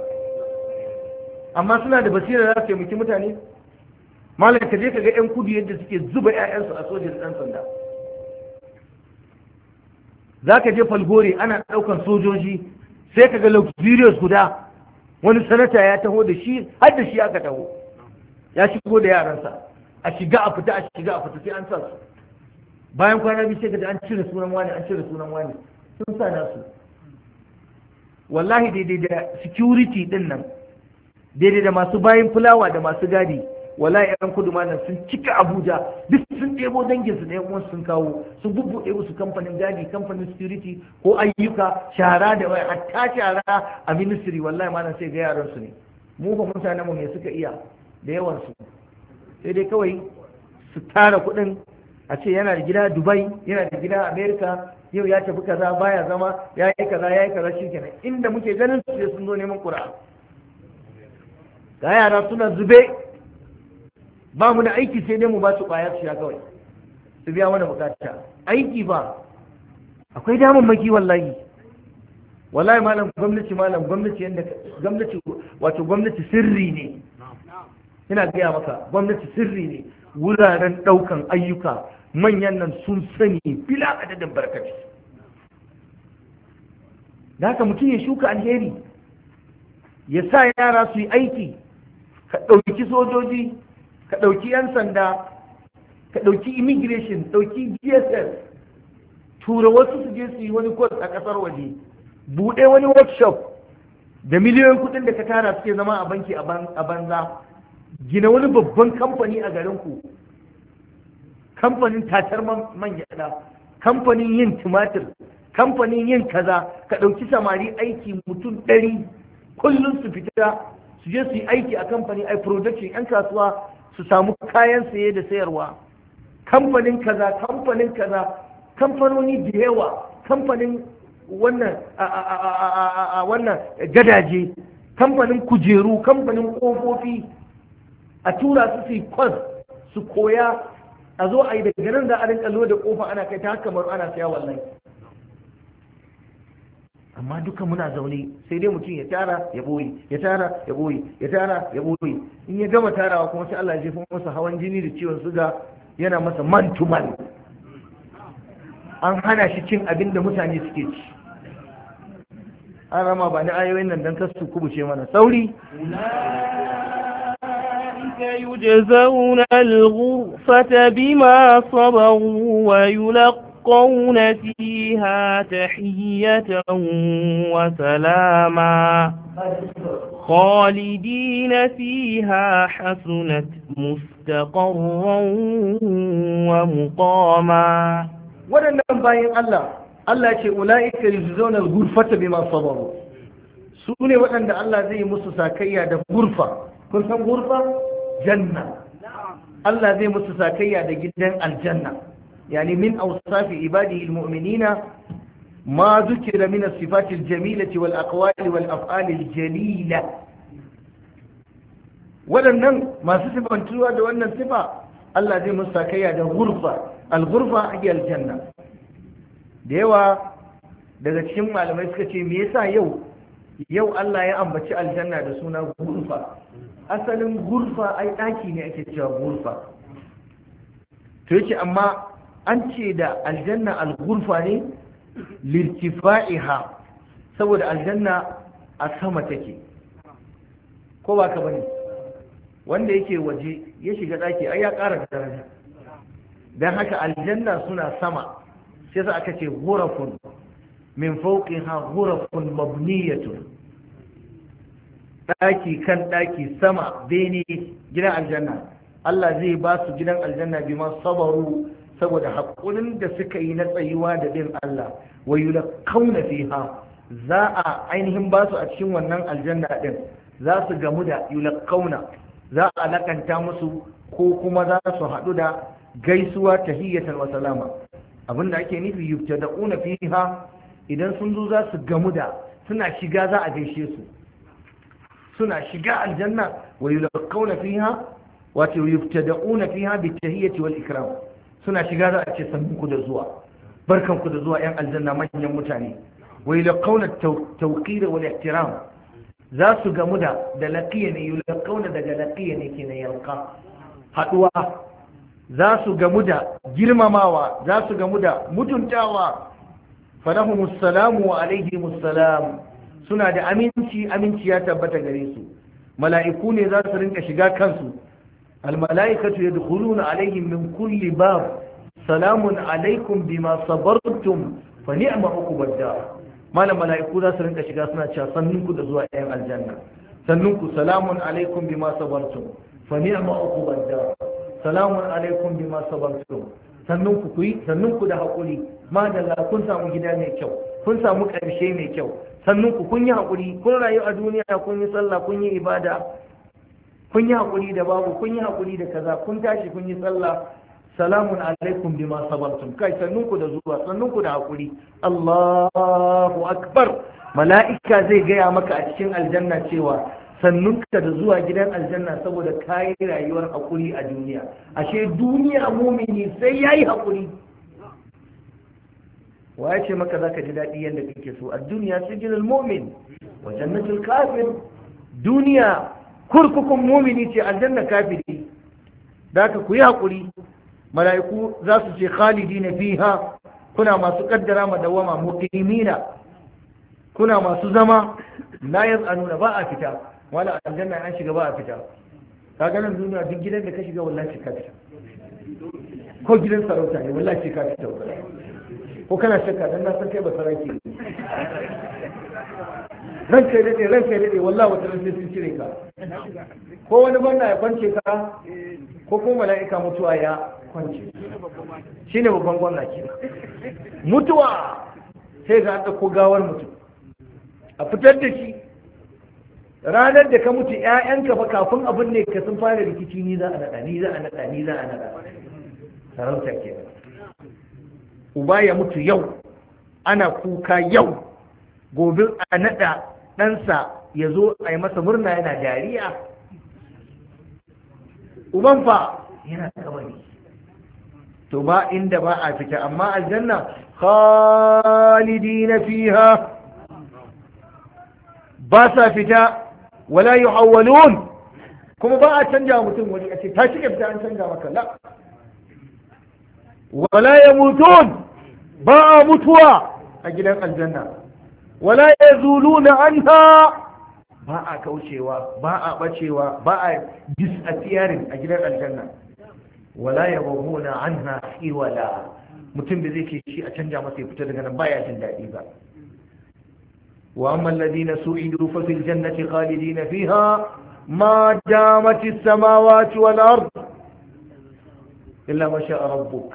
amma suna da basira za su taimaki mutane. Malam ka je ka ga yan kudu yadda suke zuba ƴaƴansu a sojin ɗan sanda. Za ka je Falgore ana ɗaukan sojoji sai ka ga luxurious guda wani sanata ya taho da shi har da shi aka taho ya shigo da yaransa a shiga a fita a shiga a fita sai an sa su. Bayan kwana biyu sai ka an cire sunan wani an cire sunan wani sun sa nasu. Wallahi daidai da security din nan daidai da masu bayan fulawa da masu gadi wallahi yan kudu malam sun cika Abuja duk sun ɗebo danginsu da yan sun kawo sun bubbuɗe musu kamfanin gadi kamfanin security ko ayyuka shara da wai hatta shara a ministry wallahi malam sai ga yaran su ne. Mu ba mutanen mu me suka iya da yawan su sai dai kawai su tara kuɗin a ce yana da gida Dubai yana da gida America yau ya tafi kaza baya zama ya yi kaza ya yi kaza shikenan inda muke ganin su sai sun zo neman ƙura. Ga yara suna zube ba mu da aiki sai dai mu ba su ƙwayar shiya kawai su biya mana bukata. Aiki ba akwai damammaki wallahi wallahi malam gwamnati malam gwamnati yanda gwamnati wato gwamnati sirri ne. Ina gaya maka gwamnati sirri ne. Wuraren ɗaukan ayyuka manyan nan sun sani bila adadin barkaci. Da haka mutum ya shuka alheri ya sa yara su yi aiki. Ka ɗauki sojoji ka ɗauki 'yan sanda ka ɗauki immigration ɗauki G S S tura wasu su je su yi wani course a ƙasar waje buɗe wani workshop da miliyoyin kuɗin da ka tara suke zama a banki a banza. Gina wani babban kamfani a garinku, kamfanin tatar man gyaɗa, kamfanin yin tumatir, kamfanin yin kaza. Ka ɗauki samari aiki mutum ɗari kullum su fita su je su yi aiki a kamfani ai production, yan kasuwa su samu kayan saye da sayarwa, kamfanin kaza kamfanin kaza, kamfanoni da yawa, kamfanin wannan a wannan gadaje, kamfanin kujeru, kamfanin kofofi, a tura su su kwas su koya, a zo a yi daga nan da a rinka da kofa ana kai ta haka maru ana saya wallahi. Amma duka muna zaune sai dai mutum ya tara ya boye, ya tara ya boye, ya tara ya boye, in ya gama tarawa kuma sai Allah ya jefa masa hawan jini da ciwon suga, yana masa man to man. An hana shi cin abin da mutane suke ci. An rama ba ni ayoyin nan don kasu kubuce mana sauri. يجزون الغرفة بما صبروا ويلقون فيها تحية وسلاما خالدين فيها حسنت مستقرا ومقاما. waɗannan bayan Allah Allah ce ula'ika yujzauna al-ghurfata bima sabaru, su ne waɗanda Allah zai musu sakayya da gurfa. Kun san gurfa? Janna. Allah zai musu sakayya da gidan aljanna, yani min awsafi ibadihi al-mu'minina ma dhukira min as-sifati al-jamilati wal aqwali wal af'ali al-jalila. waɗannan masu sifantuwa da wannan sifa Allah zai musu sakayya da gurfa. Al-ghurfa hiya al-janna. Da yawa daga cikin malamai suka ce me yasa yau yau Allah ya ambaci aljanna da suna gurfa? Asalin gurfa ai daki ne ake cewa gurfa. To yace amma an ce da aljanna al-ghurfa ne lirtifa'iha, saboda aljanna a sama take. Ko ba ka bane? Wanda yake waje ya shiga daki ai ya ƙara daraja. Dan haka aljanna suna sama, sai sa aka ce ghurafun min fawqiha ghurafun mabniyatun. Daki kan daki sama bene gidan aljanna. Allah zai ba su gidan aljanna bima sabaru, saboda hakurin da suka yi na tsayuwa da bin Allah. Wa yulqawna fiha, za a ainihin ba su a cikin wannan aljanna din, za su gamu da yulqawna, za a lakanta musu ko kuma za su haɗu da gaisuwa tahiyatan wa salama. Abinda ake nufi yubtada'una fiha, idan sun zo za su gamu da, suna shiga za a gaishe su, suna shiga aljanna. wa yulqawna fiha wato yubtada'una fiha bitahiyyati wal ikram, suna shiga za a ce sannunku da zuwa, barkanku da zuwa yan aljanna manyan mutane. wa yulqawna tawqir wal ihtiram, za su gamu da da laqiya ne, yulqawna daga laqiya ne kenan yalqa, haduwa. Za su gamu da girmamawa, za su gamu da mutuntawa. falahumus salamu wa alaihimus salam, suna da aminci, aminci ya tabbata gare su. Mala'iku ne za su rinka shiga kansu. Al-mala'ikatu yadkhuluna alaihim min kulli bab, salamun alaikum bima sabartum fa ni'ma uqbad dar. Malam mala'iku za su rinka shiga suna cewa sannunku da zuwa ɗayan aljanna, sannunku salamun alaikum bima sabartum fa ni'ma uqbad dar, salamun alaikum bima sabartum. Sannunku ku yi, sannunku da haƙuri, madalla kun samu gida mai kyau, kun samu ƙarshe mai kyau. Sannunku kun yi haƙuri, kun rayu a duniya, kun yi sallah, kun yi ibada, kun yi haƙuri da babu, kun yi haƙuri da kaza, kun tashi kun yi sallah. Salamun alaikum bima sabartum. Kai sannunku da zuwa, sannunku da haƙuri. Allahu akbar. Mala'ika zai gaya maka a cikin aljanna cewa sannunka da zuwa gidan aljanna saboda kayi rayuwar haƙuri a duniya. Ashe duniya mumini sai yayi haƙuri. Wa ya ce maka zaka ji daɗi yadda kake so? A duniya sijinul mu'min wa jannatul kafir. Duniya kurkukun mumini ce, aljanna kafiri. Da ka ku yi haƙuri. Mala'iku za su ce khalidina fiha, kuna masu kaddara madawama, muqimina, kuna masu zama, la yaz'anuna, ba a fita. Wala aljanna an shiga ba a fita. Kaga nan duniya duk gidan da ka shiga wallahi ka fita. Ko gidan sarauta ne wallahi ka fita. Ko kana shakka dan na san kai ba sarki ne. Ran kai dade, ran kai dade, wallahi wata ran sai sun cire ka. Ko wani banda ya kwance ka, ko ko mala'ika mutuwa ya kwance. Shine babban gwamna ke. Mutuwa sai ga an dauko gawar mutum, a fitar da shi, ranar da ka mutu ƴaƴanka fa kafin abin ne ka sun fara rikici, ni za a naɗa ni za a naɗa ni za a naɗa sarauta ke. Uba ya mutu yau ana kuka yau, gobe a naɗa ɗansa ya zo a yi masa murna yana dariya. Uban fa yana kabari. To ba inda ba a fita, amma aljanna khalidina fiha, ba sa fita wala yuhawwalun, kuma ba a canja mutum wani a ce ta shiga fita an canja maka, la. Wala yamutun, ba a mutuwa a gidan aljanna, wala yazuluna anha, ba a kaucewa, ba a bacewa, ba a disappearing a gidan aljanna. Wala yabghuna anha hiwala, mutum da zai ce shi a canja masa ya fita daga nan baya jin daɗi ba. Wa amma alladhina su'idu fa fil jannati khalidina fiha ma damat as-samawati wal ard illa ma sha'a rabbuk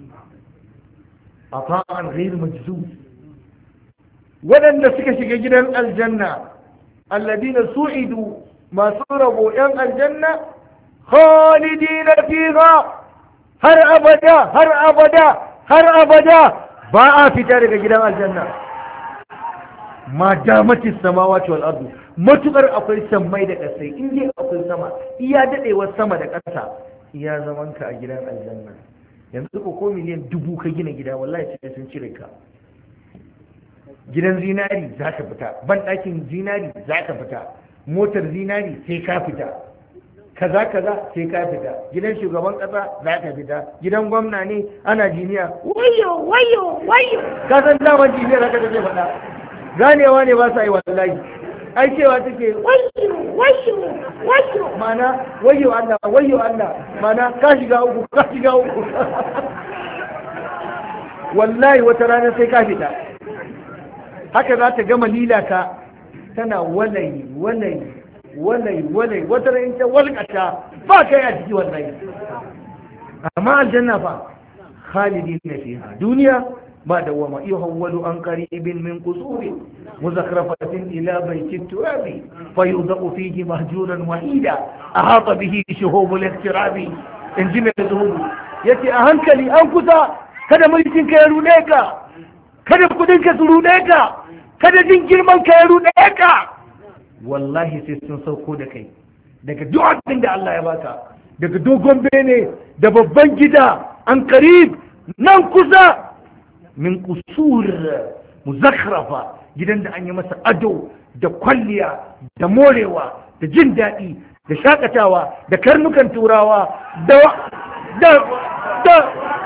ata'an ghayr majzuz. Wadanda suka shiga gidan aljanna, alladhina su'idu, masu rabo yan aljanna, khalidina fiha, har abada har abada har abada, ba a fita daga gidan aljanna. Ma damatis samawati wal ardu, matukar akwai sammai da ƙasai, in dai akwai sama, iya dadewar sama da ƙasa, iya zaman ka a gidan aljanna. Yanzu ko ko miliyan dubu ka gina gida, wallahi sai sun cire ka. Gidan zinari za ka fita, ban ɗakin zinari za ka fita, motar zinari sai ka fita, kaza kaza sai ka fita, gidan shugaban kasa za ka fita, gidan gwamna ne ana jiniya wayo wayo wayo, ka san daman jiniya haka take faɗa, ganewa ne ba sa yi wallahi, ai cewa take wayo wayo wayo, mana wayo Allah wayo Allah, mana ka shiga uku ka shiga uku. Wallahi wata rana sai ka fita, haka za ta gama lila ka tana walayi walayi walai walai wata ran ta walƙata ba kai a ciki wallahi. Amma aljanna fa khalidina fiha, duniya ba dawama, yuhawwalu an qaribin min qusuri muzakrafatin ila bayti turabi fayudau fihi mahjuran wahida ahata bihi shuhubul iktirabi. In ji mai zuhudu yace a hankali, an kusa, kada mulkin ka ya rude ka, kada kudin ka su rude ka, kada jin girman ka ya rude ka. Wallahi sai sun sauko da kai daga duk abin da Allah ya baka, daga dogon bene da babban gida, an karib nan kusa, min kusur muzakhrafa, gidan da an yi masa ado da kwalliya da morewa da jin daɗi da shakatawa da karnukan turawa da da da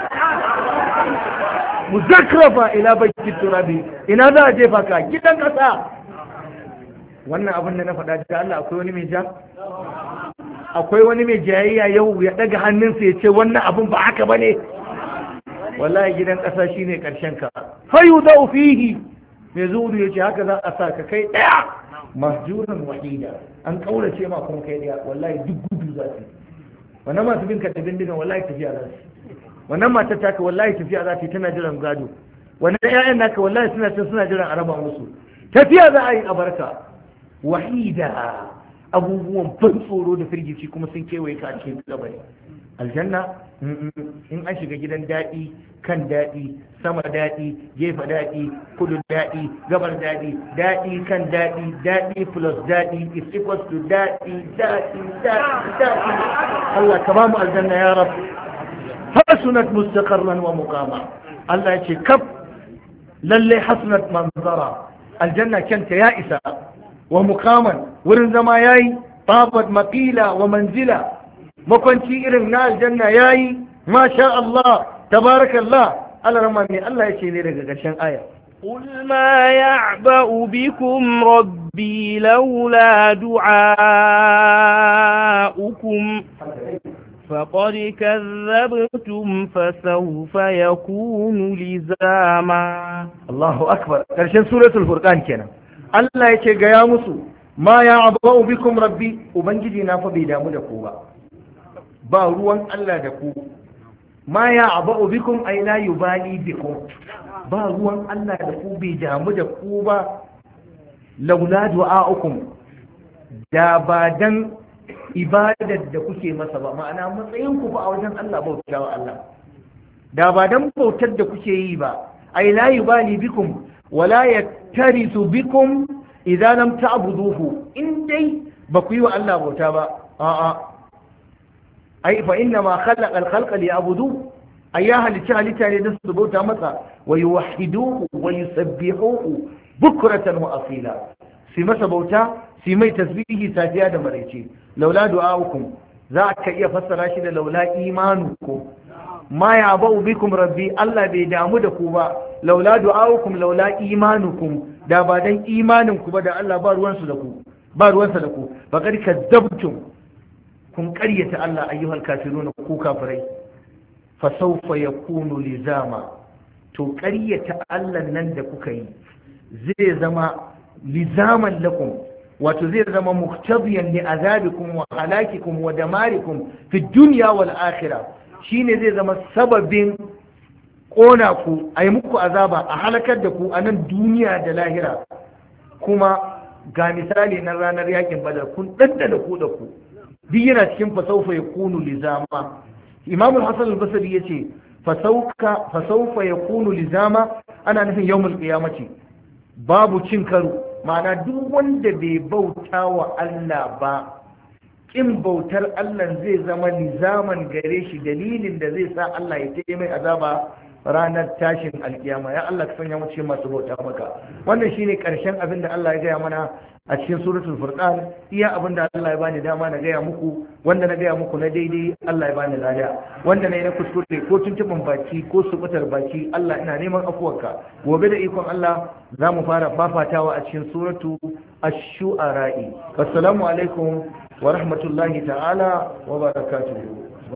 muzakhrafa ila baiti turabi, ina za a jefa ka? Gidan ƙasa. Wannan abin da na faɗa da Allah, akwai wani mai ja? Akwai wani mai jayayya yau ya ɗaga hannunsa ya ce wannan abin ba haka ba ne? Wallahi gidan ƙasa shi ne ƙarshen ka. Fayu da ufihi, mai zuwa ya ce haka za a sa ka kai ɗaya, mahjuran wahida, an ƙaurace ma kuma kai ɗaya, wallahi duk gudu za su. Wannan masu bin ka da bindigan wallahi tafiya za su. Wannan matar taka wallahi tafiya za ta yi, tana jiran gado. Wannan ƴaƴan naka wallahi suna can suna jiran a raba musu. Tafiya za a yi a barka. Wahida, abubuwan ban tsoro da firgici kuma sun kewaye ka a cikin kabari. Aljanna in an shiga gidan daɗi, kan daɗi, sama daɗi, gefe daɗi, kudu daɗi, gabar daɗi, daɗi kan daɗi, daɗi plus daɗi is equals to daɗi daɗi daɗi daɗi. Allah ka ba mu aljanna ya rab. Hasunat mustaqarran wa muqama. Allah ya ce kaf lalle hasunat manzara, aljanna kyanta ya isa, wa mukaman wurin zama yayi, babat maqila wa manzila, makwanci irin na aljanna yayi, masha Allah tabarakallah. Allah rahman ne Allah yake ne daga ƙarshen aya, قل ما يعبأ بكم ربي لولا دعاؤكم فقد كذبتم فسوف يكون لزاما. الله أكبر. ƙarshen suratul furqan kenan. Allah ya ce gaya musu, ma ya abau bikum rabbi, ubangiji na fa bai damu da ku ba, ba ruwan Allah da ku. Ma ya abau bikum ay la yubali bikum, ba ruwan Allah da ku, bai damu da ku ba. Laula du'a'ukum, da ba dan ibadar da kuke masa ba, ma'ana matsayin ku fa a wajen Allah bauta wa Allah, da ba dan bautar da kuke yi ba, ai la yubali bikum wala yattarisu bikum idan lam ta'buduhu, in dai ba ku yi wa Allah bauta ba, a'a ai fa inna ma khalaqa al-khalqa liya'budu, ai ya halitta halitta ne da su bauta masa, wa yuwahhiduhu wa yusabbihuhu bukratan wa asila, si masa bauta, si mai tasbihi safiya da maraice. Laula du'a'ukum, za ka iya fassara shi da laula imanukum, ma ya ba'u bikum rabbi, Allah bai damu da ku ba, laula du'a'ukum laula imanukum, da ba dan imanin ku ba da Allah ba ruwansu da ku ba ruwansa da ku faqad kadzabtum, kun ƙaryata Allah ayyuhal kafiruna, ku kafirai. Fa sawfa yakunu lizama, to ƙaryata Allah nan da kuka yi zai zama lizaman lakum, wato zai zama muqtadiyan li azabikum wa halakikum wa damarikum fi dunya wal akhirah, shine zai zama sababin kona ku, a yi muku azaba, a halakar da ku a nan duniya da lahira. Kuma ga misali na ranar yakin badar, kun ɗanɗana ku da ku, duk yana cikin fasaufa ya kunu lizama. Imam Hassan al-Basri ya ce fasaufa ya kunu lizama ana nufin yawmul qiyamati, babu cin karo, ma'ana duk wanda bai bauta wa Allah ba, kin bautar Allah zai zama lizaman gare shi, dalilin da zai sa Allah ya taimaka mai azaba ranar tashin alkiyama. Ya Allah ka sanya mu cikin masu bauta maka. Wannan shine karshen abin da Allah ya gaya mana a cikin suratul furqan. Iya abin da Allah ya bani dama na gaya muku, wanda na gaya muku na daidai Allah ya bani lada, wanda na yi na kuskure ko tuntuɓin baki ko subutar baki Allah ina neman afuwarka. Gobe da ikon Allah za mu fara fafatawa a cikin suratu ash-shu'ara'i. Assalamu alaikum wa rahmatullahi ta'ala wa barakatuhu.